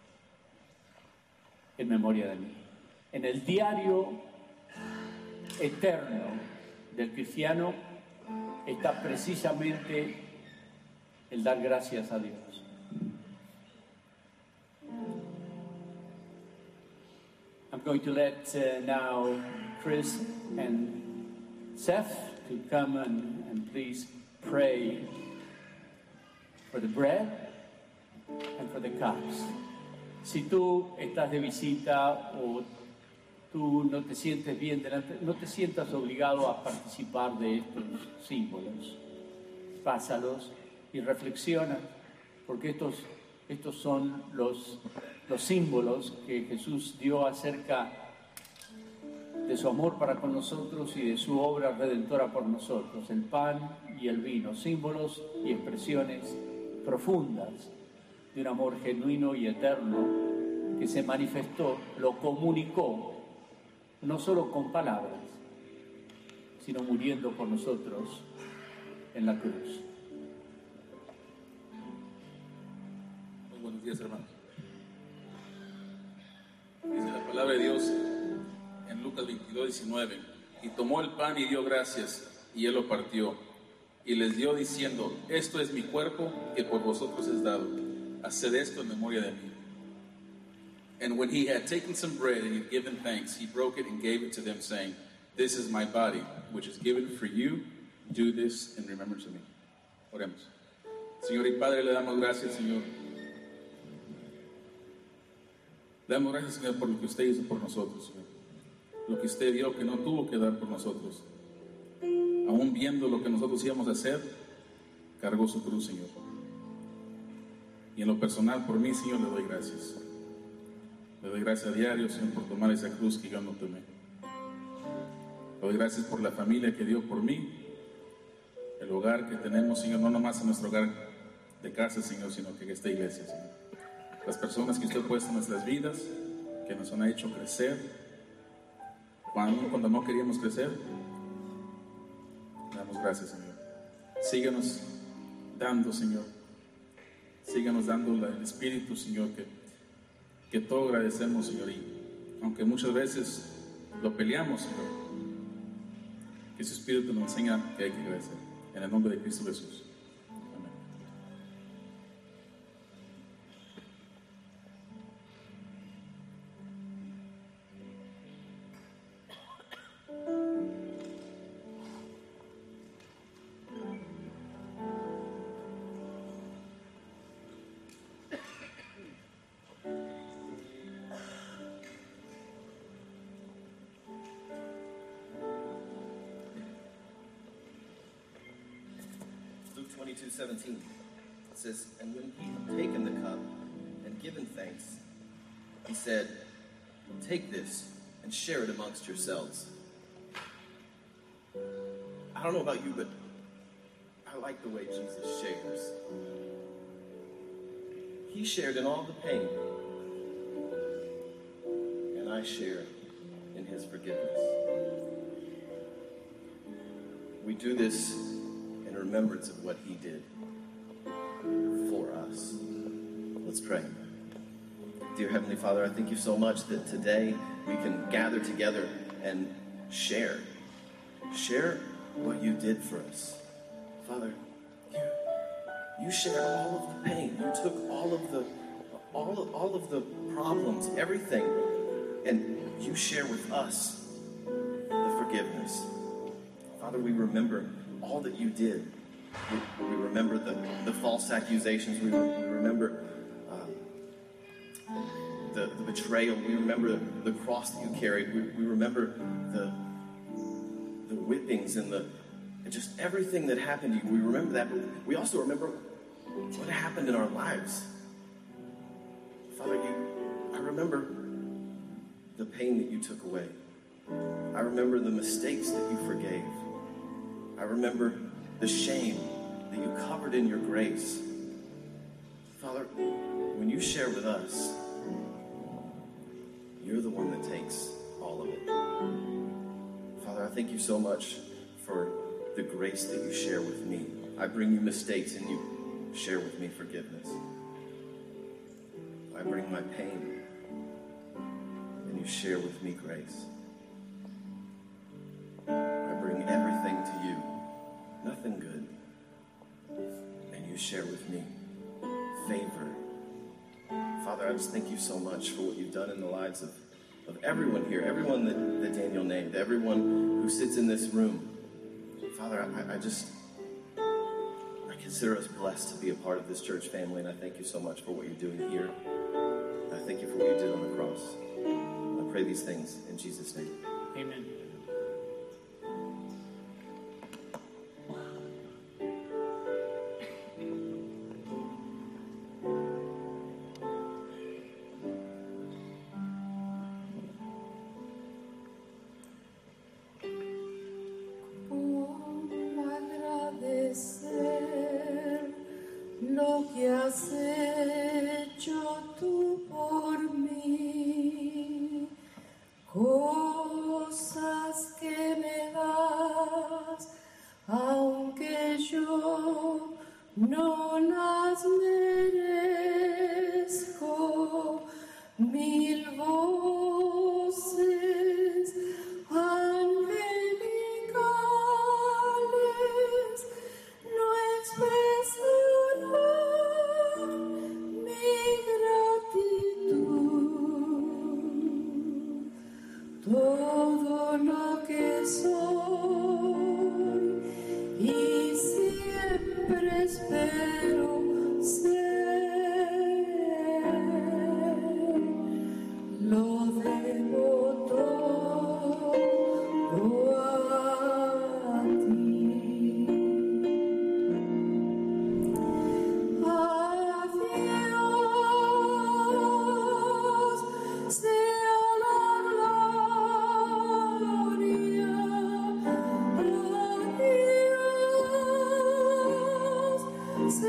en memoria de mí. En el diario eterno del cristiano está precisamente el dar gracias a Dios. I'm going to let uh, now Chris and Seth to come and, and please pray for the bread and for the cups. Si tú estás de visita o tú no te sientes bien delante, no te sientas obligado a participar de estos símbolos. Pásalos y reflexiona, porque estos, estos son los, los símbolos que Jesús dio acerca de su amor para con nosotros y de su obra redentora por nosotros, el pan y el vino, símbolos y expresiones profundas de un amor genuino y eterno que se manifestó, lo comunicó, no solo con palabras, sino muriendo por nosotros en la cruz. Muy buenos días, hermanos. Dice la palabra de Dios en Lucas veintidós, diecinueve, y tomó el pan y dio gracias, y él lo partió, y les dio diciendo, esto es mi cuerpo que por vosotros es dado, haced esto en memoria de mí. And when he had taken some bread and had given thanks, he broke it and gave it to them, saying, this is my body, which is given for you. Do this in remembrance of me. Oremos. Señor y Padre, le damos gracias, Señor. Le damos gracias, Señor, por lo que usted hizo por nosotros, Señor. Lo que usted dio que no tuvo que dar por nosotros. Aún viendo lo que nosotros íbamos a hacer, cargó su cruz, Señor. Y en lo personal, por mí, Señor, le doy gracias. Le doy gracias a diario, Señor, por tomar esa cruz que yo no tomé. Le doy gracias por la familia que dio por mí, el hogar que tenemos, Señor, no nomás en nuestro hogar de casa, Señor, sino que en esta iglesia, Señor. Las personas que usted ha puesto en nuestras vidas, que nos han hecho crecer, cuando, cuando no queríamos crecer, le damos gracias, Señor. Síguenos dando, Señor. Síguenos dando el Espíritu, Señor, que, que todo agradecemos, Señor. Y aunque muchas veces lo peleamos, Señor, que su Espíritu nos enseña que hay que agradecer. En el nombre de Cristo Jesús. Amén. Luke twenty-two seventeen says, "And when he had taken the cup and given thanks, he said, 'Take this and share it amongst yourselves.'" I don't know about you, but I like the way Jesus shares. He shared in all the pain, and I share in his forgiveness. We do this in remembrance of what he did for us. Let's pray. Dear Heavenly Father, I thank you so much that today we can gather together and share. Share what you did for us. Father, you, you shared all of the pain. You took all of the all of, all of the problems, everything, and you share with us the forgiveness. Father, we remember all that you did. We, we remember the, the false accusations. We, we remember uh, the, the betrayal. We remember the cross that you carried. We, we remember the, the whippings and the and just everything that happened to you. We remember that, but we also remember what happened in our lives. Father, you, I remember the pain that you took away. I remember the mistakes that you forgave. I remember the shame that you covered in your grace. Father, when you share with us, you're the one that takes all of it. Father, I thank you so much for the grace that you share with me. I bring you mistakes and you share with me forgiveness. I bring my pain and you share with me grace. I bring everything to you, nothing good, and you share with me favor. Father, I just thank you so much for what you've done in the lives of, of everyone here, everyone that, that Daniel named, everyone who sits in this room. Father, I, I just, I consider us blessed to be a part of this church family, and I thank you so much for what you're doing here. I thank you for what you did on the cross. I pray these things in Jesus' name. Amen. Lo que has hecho tú por mí, cosas que me das, aunque yo no las merezco, mil voces angelicales no expresarán mi gratitud. Todo lo que soy y siempre espero ser, lo debo todo a ti. Adiós, sea la gloria. Adiós, sea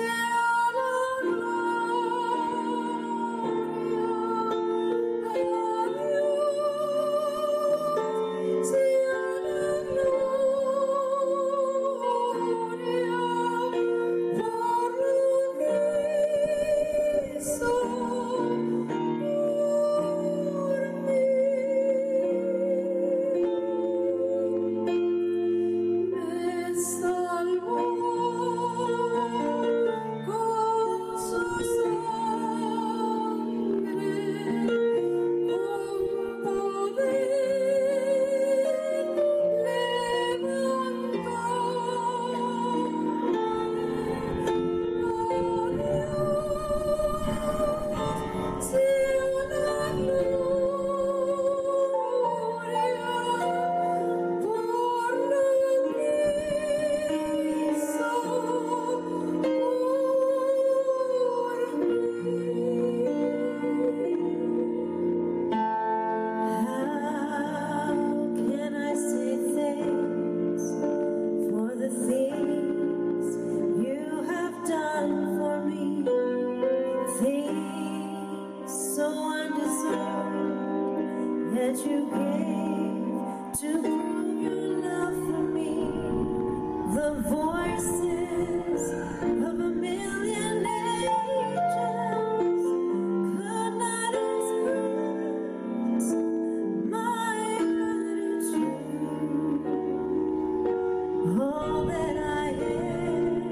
things you have done for me, things so undeserved that you gave to prove your love for me. The voices of a million angels could not express my gratitude. All that I am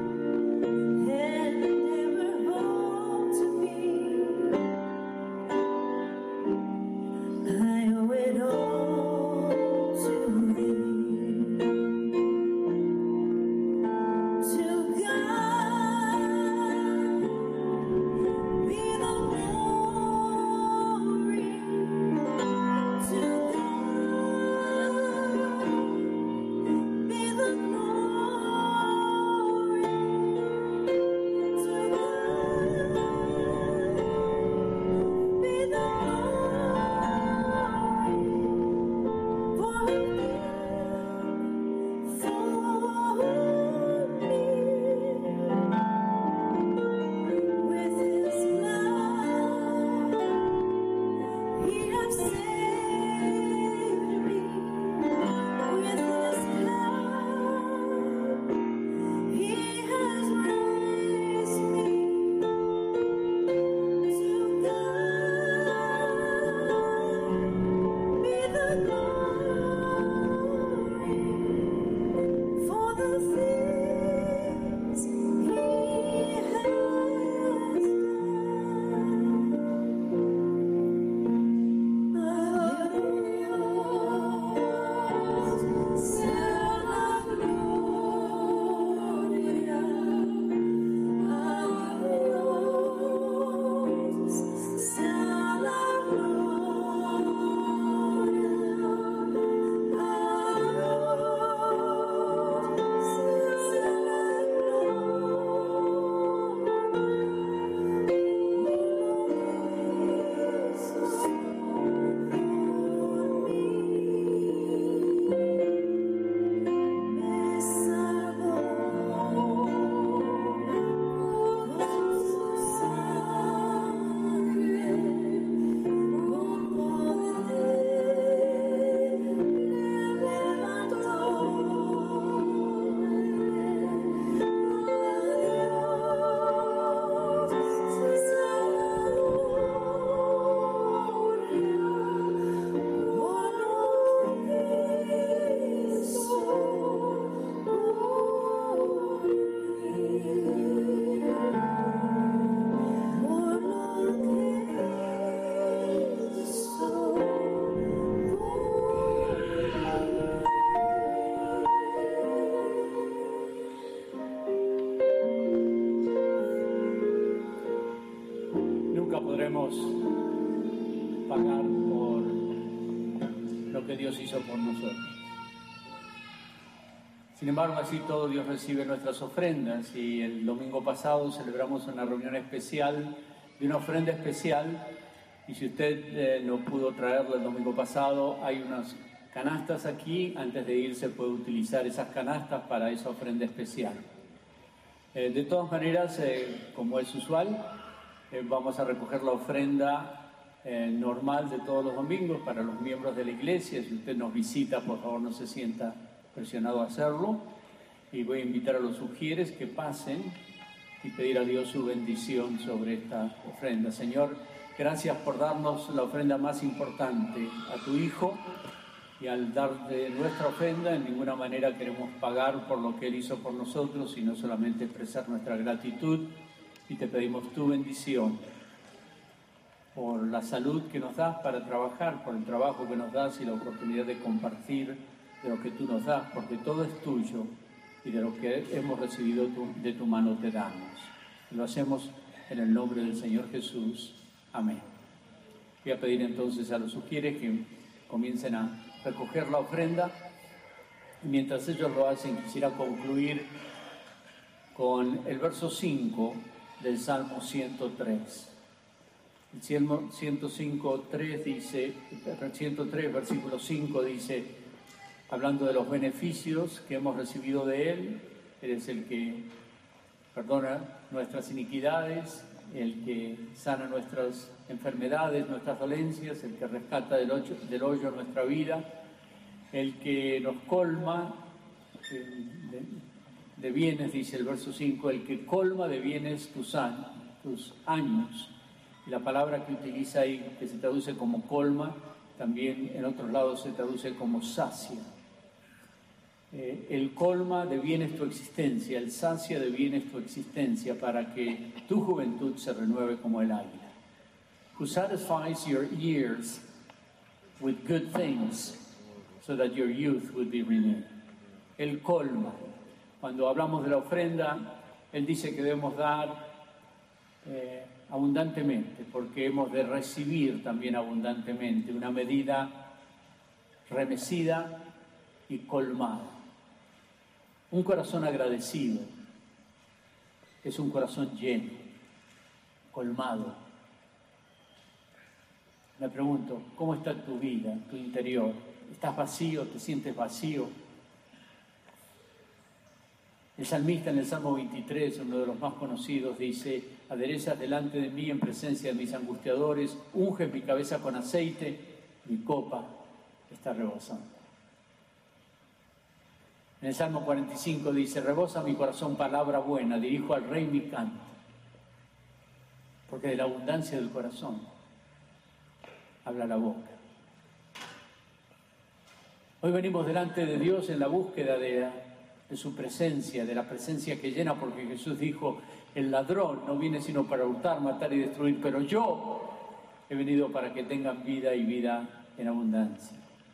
and ever hope to be, I owe it all to thee. To God be the glory. To God be the glory. To God be the glory. For with his blood, he has saved me. With his blood, he has raised me. To God be the glory for the things he has done. Nunca podremos pagar por lo que Dios hizo por nosotros. Sin embargo, así todo Dios recibe nuestras ofrendas, y el domingo pasado celebramos una reunión especial de una ofrenda especial, y si usted eh, no pudo traerlo el domingo pasado, hay unas canastas aquí. Antes de irse puede utilizar esas canastas para esa ofrenda especial. Eh, de todas maneras, eh, como es usual, eh, vamos a recoger la ofrenda eh, normal de todos los domingos para los miembros de la iglesia. Si usted nos visita, por favor no se sienta presionado a hacerlo, y voy a invitar a los sugieres que pasen y pedir a Dios su bendición sobre esta ofrenda. Señor, gracias por darnos la ofrenda más importante, a tu Hijo, y al darte nuestra ofrenda, en ninguna manera queremos pagar por lo que Él hizo por nosotros, sino solamente expresar nuestra gratitud, y te pedimos tu bendición por la salud que nos das para trabajar, por el trabajo que nos das y la oportunidad de compartir de lo que tú nos das, porque todo es tuyo, y de lo que hemos recibido tu, de tu mano te damos. Y lo hacemos en el nombre del Señor Jesús. Amén. Voy a pedir entonces a los sugieres que comiencen a recoger la ofrenda, y mientras ellos lo hacen, quisiera concluir con el verso cinco del Salmo ciento tres. El ciento cinco, tres dice, ciento tres, versículo cinco dice: hablando de los beneficios que hemos recibido de Él. Él es el que perdona nuestras iniquidades, el que sana nuestras enfermedades, nuestras dolencias, el que rescata del hoyo, del hoyo nuestra vida, el que nos colma de, de bienes, dice el verso cinco, el que colma de bienes tus, años, tus años. Y la palabra que utiliza ahí, que se traduce como colma, también en otros lados se traduce como sacia. Eh, el colma de bienes tu existencia, el sacia de bienes tu existencia, para que tu juventud se renueve como el águila. Who satisfies your years with good things, so that your youth would be renewed. Él colma. Cuando hablamos de la ofrenda, Él dice que debemos dar eh, abundantemente, porque hemos de recibir también abundantemente, una medida remecida y colmada. Un corazón agradecido es un corazón lleno, colmado. Me pregunto, ¿cómo está tu vida, tu interior? ¿Estás vacío? ¿Te sientes vacío? El salmista en el Salmo veintitrés, uno de los más conocidos, dice: aderezas delante de mí en presencia de mis angustiadores, unges mi cabeza con aceite, mi copa está rebosando. En el Salmo cuarenta y cinco dice: rebosa mi corazón palabra buena, dirijo al Rey mi canto, porque de la abundancia del corazón habla la boca. Hoy venimos delante de Dios en la búsqueda de, la, de su presencia, de la presencia que llena, porque Jesús dijo: el ladrón no viene sino para hurtar, matar y destruir, pero yo he venido para que tengan vida y vida en abundancia.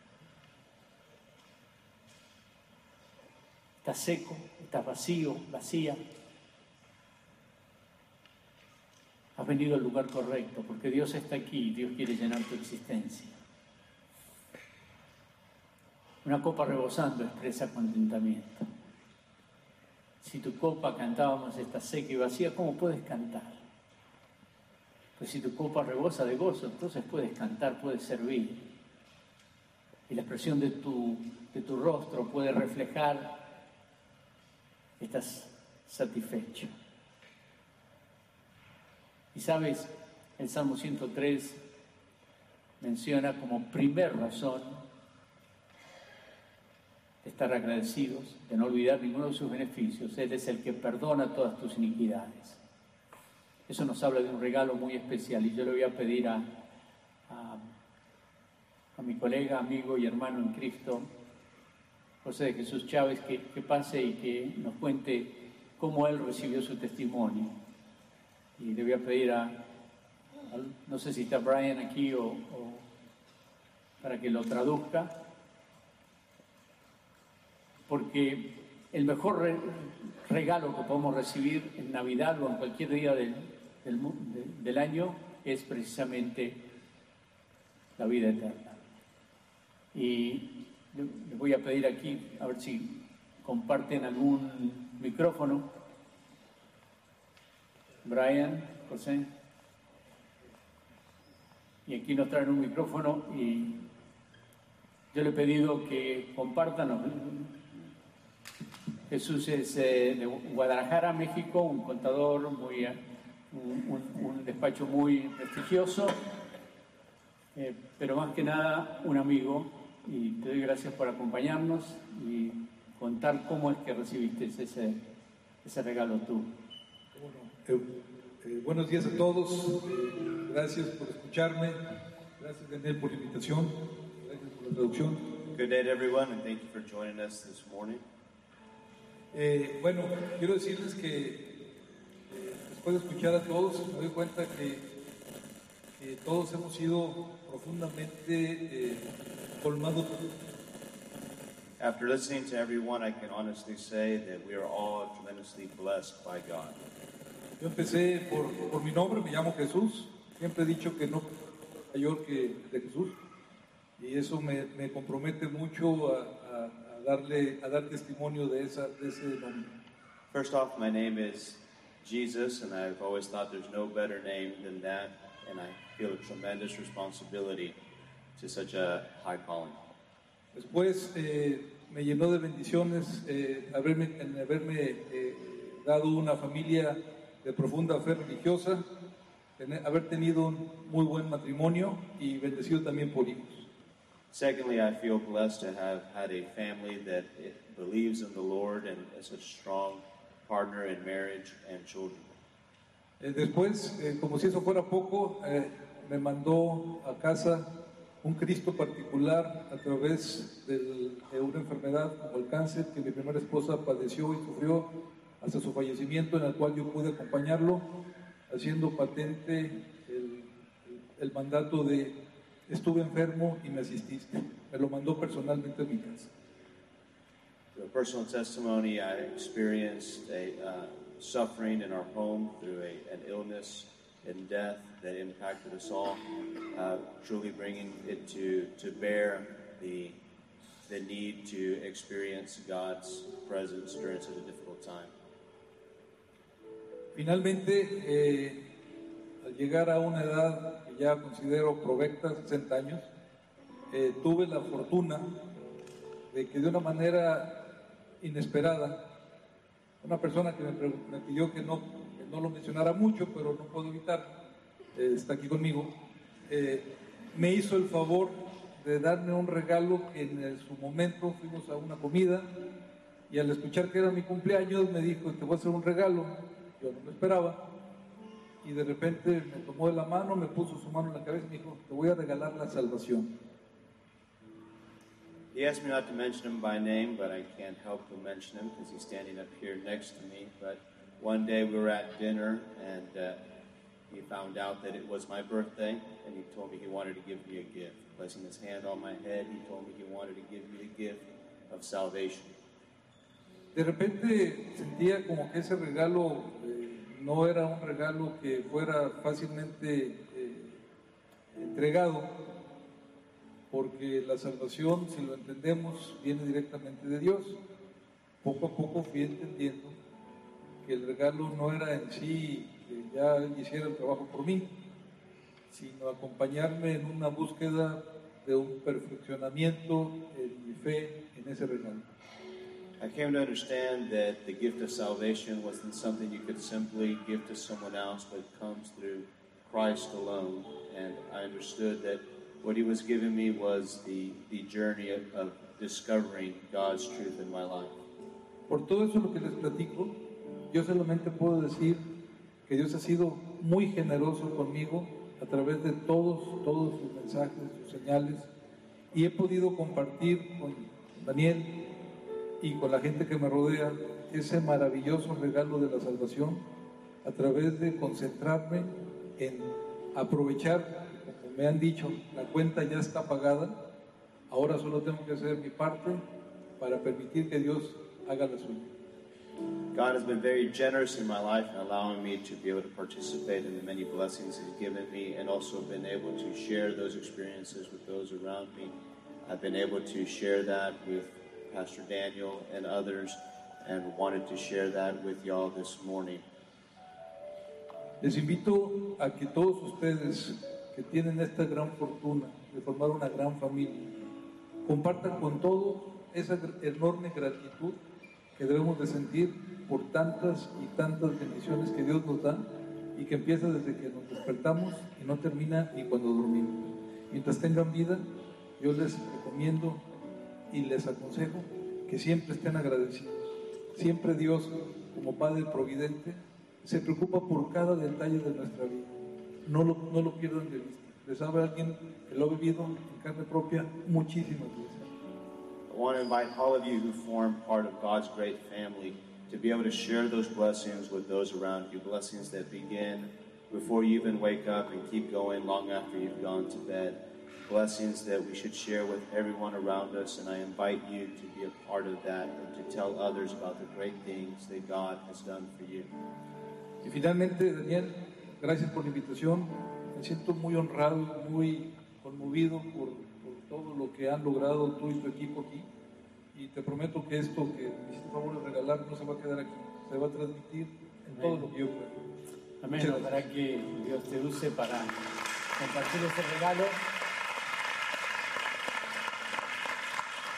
Estás seco, estás vacío, vacía. Has venido al lugar correcto, porque Dios está aquí y Dios quiere llenar tu existencia. Una copa rebosando expresa contentamiento. Si tu copa, cantábamos, está seca y vacía, ¿cómo puedes cantar? Pues si tu copa rebosa de gozo, entonces puedes cantar, puedes servir. Y la expresión de tu, de tu rostro puede reflejar: estás satisfecho. Y sabes, el Salmo ciento tres menciona como primer razón de estar agradecidos, de no olvidar ninguno de sus beneficios. Él es el que perdona todas tus iniquidades. Eso nos habla de un regalo muy especial, y yo le voy a pedir a, a, a mi colega, amigo y hermano en Cristo, José de Jesús Chávez, que, que pase y que nos cuente cómo él recibió su testimonio. Y le voy a pedir a, a no sé si está Brian aquí o, o para que lo traduzca, porque el mejor re, regalo que podemos recibir en Navidad o en cualquier día del, del, del año es precisamente la vida eterna. Y les voy a pedir aquí, a ver si comparten algún micrófono. Brian, José. Y aquí nos traen un micrófono y yo le he pedido que compartan. Jesús es eh, de Guadalajara, México, un contador, muy, un, un, un despacho muy prestigioso, eh, pero más que nada un amigo. Y te doy gracias por acompañarnos y contar cómo es que recibiste ese, ese regalo tú. Eh, eh, buenos días a todos, eh, gracias por escucharme, gracias Daniel por la invitación, gracias por la traducción. Good day to everyone, and thank you for joining us this morning. Eh, bueno, quiero decirles que eh, después de escuchar a todos me doy cuenta que, que todos hemos sido profundamente eh, colmados. After listening to everyone, I can honestly say that we are all tremendously blessed by God. Yo empecé por, por mi nombre, me llamo Jesús. Siempre he dicho que no soy mayor que de Jesús. Y eso me, me compromete mucho a, a, a, darle, a dar testimonio de, esa, de ese nombre. First off, my name is Jesus, and I've always thought there's no better name than that. And I feel a tremendous responsibility to such a high calling. Después eh, me llenó de bendiciones eh, haberme, en haberme eh, dado una familia de profunda fe religiosa, tener, haber tenido un muy buen matrimonio y bendecido también por hijos. Secondly, I feel blessed to have had a family that it believes in the Lord and is a strong partner in marriage and children. Eh, después, eh, como si eso fuera poco, eh, me mandó a casa un Cristo particular a través del, de una enfermedad como el cáncer que mi primera esposa padeció y sufrió hasta su fallecimiento, en el cual yo pude acompañarlo, haciendo patente el, el, el mandato de estuve enfermo y me asististe. Me lo mandó personalmente a mi casa. Through a personal testimony, I experienced a uh, suffering in our home through a, an illness and death that impacted us all, uh, truly bringing it to, to bear the, the need to experience God's presence during such a difficult time. Finalmente, eh, al llegar a una edad que ya considero provecta, sesenta años, eh, tuve la fortuna de que de una manera inesperada, una persona que me, me pidió que no, que no lo mencionara mucho, pero no puedo evitar, eh, está aquí conmigo, eh, me hizo el favor de darme un regalo que en su momento fuimos a una comida y al escuchar que era mi cumpleaños me dijo, te voy a hacer un regalo. Yo no lo esperaba y de repente me tomó de la mano, me puso su mano en la cabeza y me dijo, te voy a regalar la salvación. He asked me not to mention him by name, but I can't help to mention him because he's standing up here next to me. But one day we were at dinner and uh, he found out that it was my birthday and he told me he wanted to give me a gift. Placing his hand on my head, he told me he wanted to give me a gift of salvation. De repente sentía como que ese regalo eh, no era un regalo que fuera fácilmente eh, entregado, porque la salvación, si lo entendemos, viene directamente de Dios. Poco a poco fui entendiendo que el regalo no era en sí que ya Él hiciera el trabajo por mí, sino acompañarme en una búsqueda de un perfeccionamiento en mi fe en ese regalo. I came to understand that the gift of salvation wasn't something you could simply give to someone else, but comes through Christ alone. And I understood that what he was giving me was the, the journey of, of discovering God's truth in my life. Por todo eso lo que les platico, yo solamente puedo decir que Dios ha sido muy generoso conmigo a través de todos, todos sus mensajes, sus señales, y he podido compartir con Daniel y con la gente que me rodea ese maravilloso regalo de la salvación a través de concentrarme en aprovechar, como me han dicho, la cuenta ya está pagada, ahora solo tengo que hacer mi parte para permitir que Dios haga la suya. God has been very generous in my life in allowing me to be able to participate in the many blessings He's given me and also been able to share those experiences with those around me. I've been able to share that with Pastor Daniel and others and wanted to share that with y'all this morning. Les invito a que todos ustedes que tienen esta gran fortuna de formar una gran familia, compartan con todos esa enorme gratitud que debemos de sentir por tantas y tantas bendiciones que Dios nos da y que empieza desde que nos despertamos y no termina ni cuando dormimos. Mientras tengan vida, yo les recomiendo y les aconsejo que siempre estén agradecidos. Siempre Dios, como Padre Providente, se preocupa por cada detalle de nuestra vida. No lo, no lo pierdan de vista. Les habla alguien que lo ha vivido en carne propia muchísimas veces. I want to invite all of you who form part of God's great family to be able to share those blessings with those around you, blessings that begin before you even wake up and keep going long after you've gone to bed. Blessings that we should share with everyone around us, and I invite you to be a part of that and to tell others about the great things that God has done for you. Y finalmente, Daniel, gracias por la invitación. Me siento muy honrado, muy conmovido por, por todo lo que han logrado tú y tu equipo aquí. Y te prometo que esto que me hiciste favor de regalar no se va a quedar aquí, se va a transmitir en Amén. todo lo que yo pueda. Amén. Para que Dios te use para compartir ese regalo.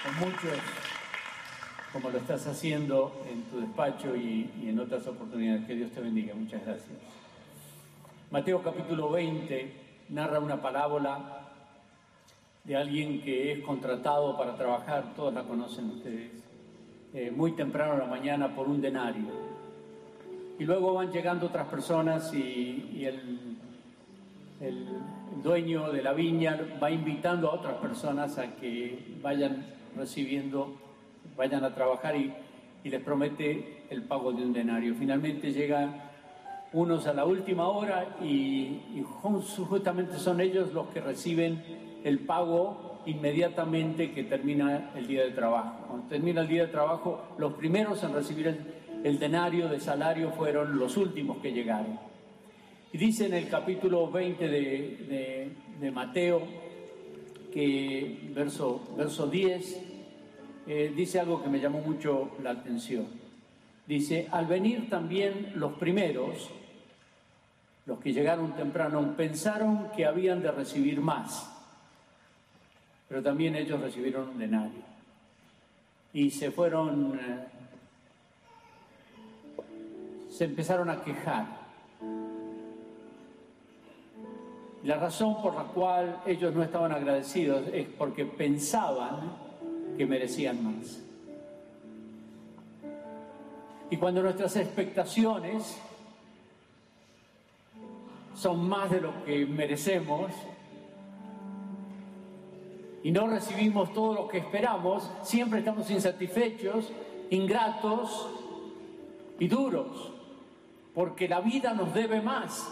con muchos, como lo estás haciendo en tu despacho y, y en otras oportunidades. Que Dios te bendiga. Muchas gracias. Mateo capítulo veinte narra una parábola de alguien que es contratado para trabajar, todos la conocen ustedes, eh, muy temprano en la mañana por un denario. Y luego van llegando otras personas y, y el, el dueño de la viña va invitando a otras personas a que vayan recibiendo, vayan a trabajar y, y les promete el pago de un denario. Finalmente llegan unos a la última hora y, y justamente son ellos los que reciben el pago inmediatamente que termina el día de trabajo. Cuando termina el día de trabajo, los primeros en recibir el, el denario de salario fueron los últimos que llegaron. Y dice en el capítulo veinte de, de, de Mateo, que verso, verso diez, eh, dice algo que me llamó mucho la atención. Dice, al venir también los primeros, los que llegaron temprano, pensaron que habían de recibir más, pero también ellos recibieron un denario. Y se fueron, eh, se empezaron a quejar. La razón por la cual ellos no estaban agradecidos es porque pensaban que merecían más. Y cuando nuestras expectaciones son más de lo que merecemos y no recibimos todo lo que esperamos, siempre estamos insatisfechos, ingratos y duros, porque la vida nos debe más.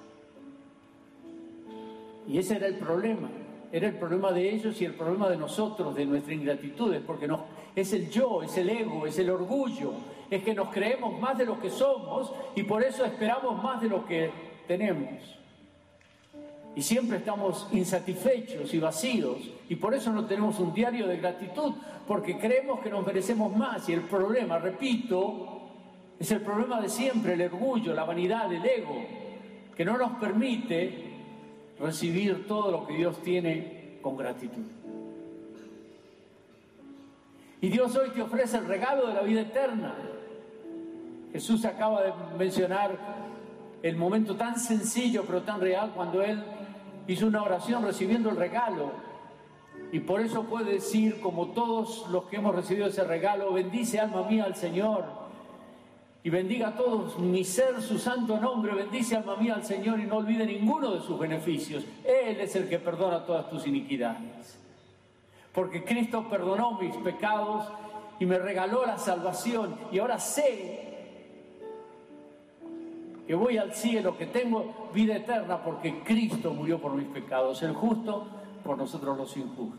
Y ese era el problema, era el problema de ellos y el problema de nosotros, de nuestra ingratitud, porque nos, es el yo, es el ego, es el orgullo, es que nos creemos más de lo que somos y por eso esperamos más de lo que tenemos. Y siempre estamos insatisfechos y vacíos y por eso no tenemos un diario de gratitud, porque creemos que nos merecemos más. Y el problema, repito, es el problema de siempre, el orgullo, la vanidad, el ego, que no nos permite recibir todo lo que Dios tiene con gratitud. Y Dios hoy te ofrece el regalo de la vida eterna. Jesús acaba de mencionar el momento tan sencillo pero tan real cuando Él hizo una oración recibiendo el regalo. Y por eso puede decir, como todos los que hemos recibido ese regalo, bendice alma mía al Señor y bendiga a todos mi ser su santo nombre, bendice alma mía al Señor y no olvide ninguno de sus beneficios. Él es el que perdona todas tus iniquidades. Porque Cristo perdonó mis pecados y me regaló la salvación y ahora sé que voy al cielo, que tengo vida eterna porque Cristo murió por mis pecados, el justo por nosotros los injustos.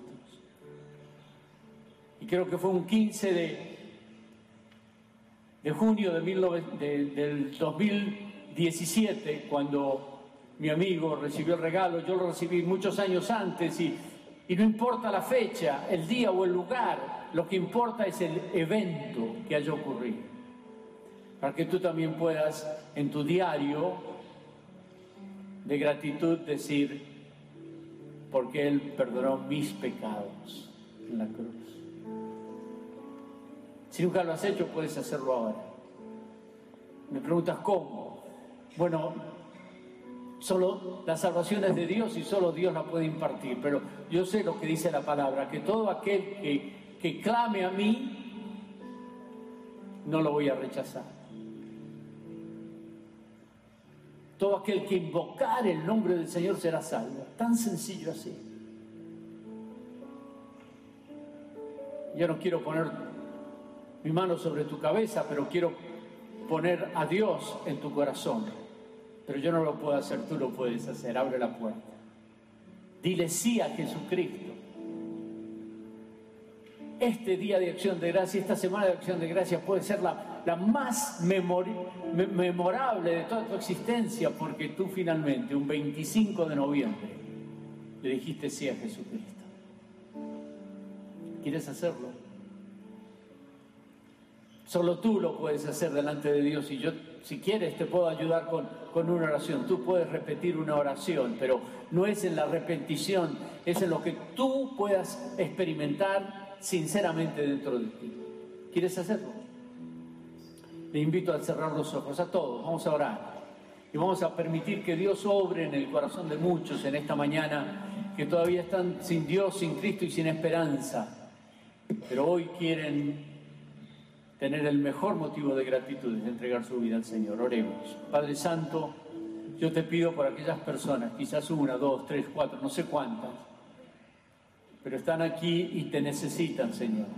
Y creo que fue un quince de, de junio de mil nove, de, del dos mil diecisiete cuando mi amigo recibió el regalo. Yo lo recibí muchos años antes y, y no importa la fecha, el día o el lugar, lo que importa es el evento que haya ocurrido. Para que tú también puedas en tu diario de gratitud decir, porque Él perdonó mis pecados en la cruz. Si nunca lo has hecho, puedes hacerlo ahora. Me preguntas cómo. Bueno, solo la salvación es de Dios y solo Dios la puede impartir, pero yo sé lo que dice la palabra, que todo aquel que, que clame a mí, no lo voy a rechazar. Todo aquel que invocar el nombre del Señor será salvo. Tan sencillo así. Yo no quiero poner mi mano sobre tu cabeza, pero quiero poner a Dios en tu corazón. Pero yo no lo puedo hacer, tú lo puedes hacer. Abre la puerta. Dile sí a Jesucristo. Este día de Acción de Gracia, esta semana de Acción de Gracia puede ser la, la más memori, me, memorable de toda tu existencia, porque tú finalmente, un veinticinco de noviembre, le dijiste sí a Jesucristo. ¿Quieres hacerlo? Solo tú lo puedes hacer delante de Dios y yo, si quieres, te puedo ayudar con, con una oración. Tú puedes repetir una oración, pero no es en la repetición, es en lo que tú puedas experimentar sinceramente dentro de ti. ¿Quieres hacerlo? Le invito a cerrar los ojos a todos. Vamos a orar y vamos a permitir que Dios obre en el corazón de muchos en esta mañana que todavía están sin Dios, sin Cristo y sin esperanza, pero hoy quieren tener el mejor motivo de gratitud, es entregar su vida al Señor. Oremos. Padre Santo, yo te pido por aquellas personas, quizás una, dos, tres, cuatro, no sé cuántas, pero están aquí y te necesitan, Señor.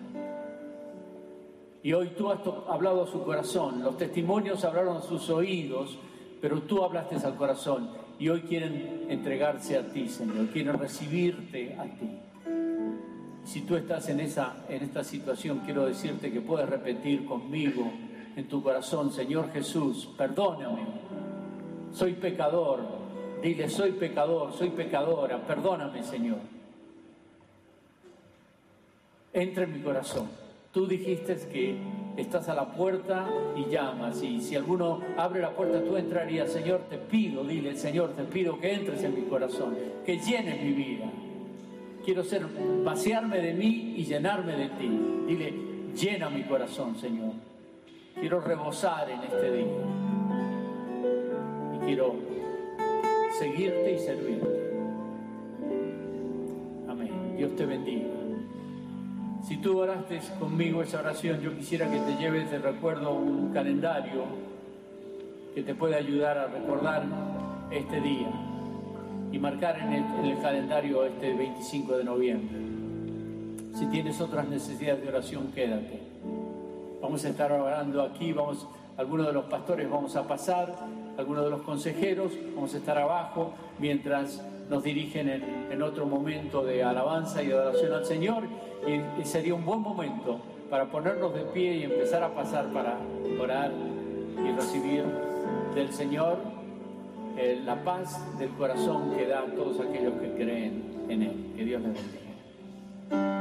Y hoy tú has hablado a su corazón, los testimonios hablaron a sus oídos, pero tú hablaste al corazón y hoy quieren entregarse a ti, Señor, quieren recibirte a ti. Si tú estás en, esa, en esta situación, quiero decirte que puedes repetir conmigo en tu corazón: Señor Jesús, perdóname, soy pecador. Dile: soy pecador, soy pecadora, perdóname, Señor. Entra en mi corazón. Tú dijiste que estás a la puerta y llamas, y si alguno abre la puerta, tú entrarías. Señor, te pido, dile: Señor, te pido que entres en mi corazón, que llenes mi vida. Quiero ser, vaciarme de mí y llenarme de ti. Dile: llena mi corazón, Señor. Quiero rebosar en este día. Y quiero seguirte y servirte. Amén. Dios te bendiga. Si tú oraste conmigo esa oración, yo quisiera que te lleves de recuerdo un calendario que te pueda ayudar a recordar este día y marcar en el, en el calendario este veinticinco de noviembre. Si tienes otras necesidades de oración, quédate. Vamos a estar orando aquí, vamos, algunos de los pastores vamos a pasar, algunos de los consejeros vamos a estar abajo mientras nos dirigen en, en otro momento de alabanza y de adoración al Señor, y, y sería un buen momento para ponernos de pie y empezar a pasar para orar y recibir del Señor eh, la paz del corazón que da a todos aquellos que creen en Él. Que Dios les bendiga.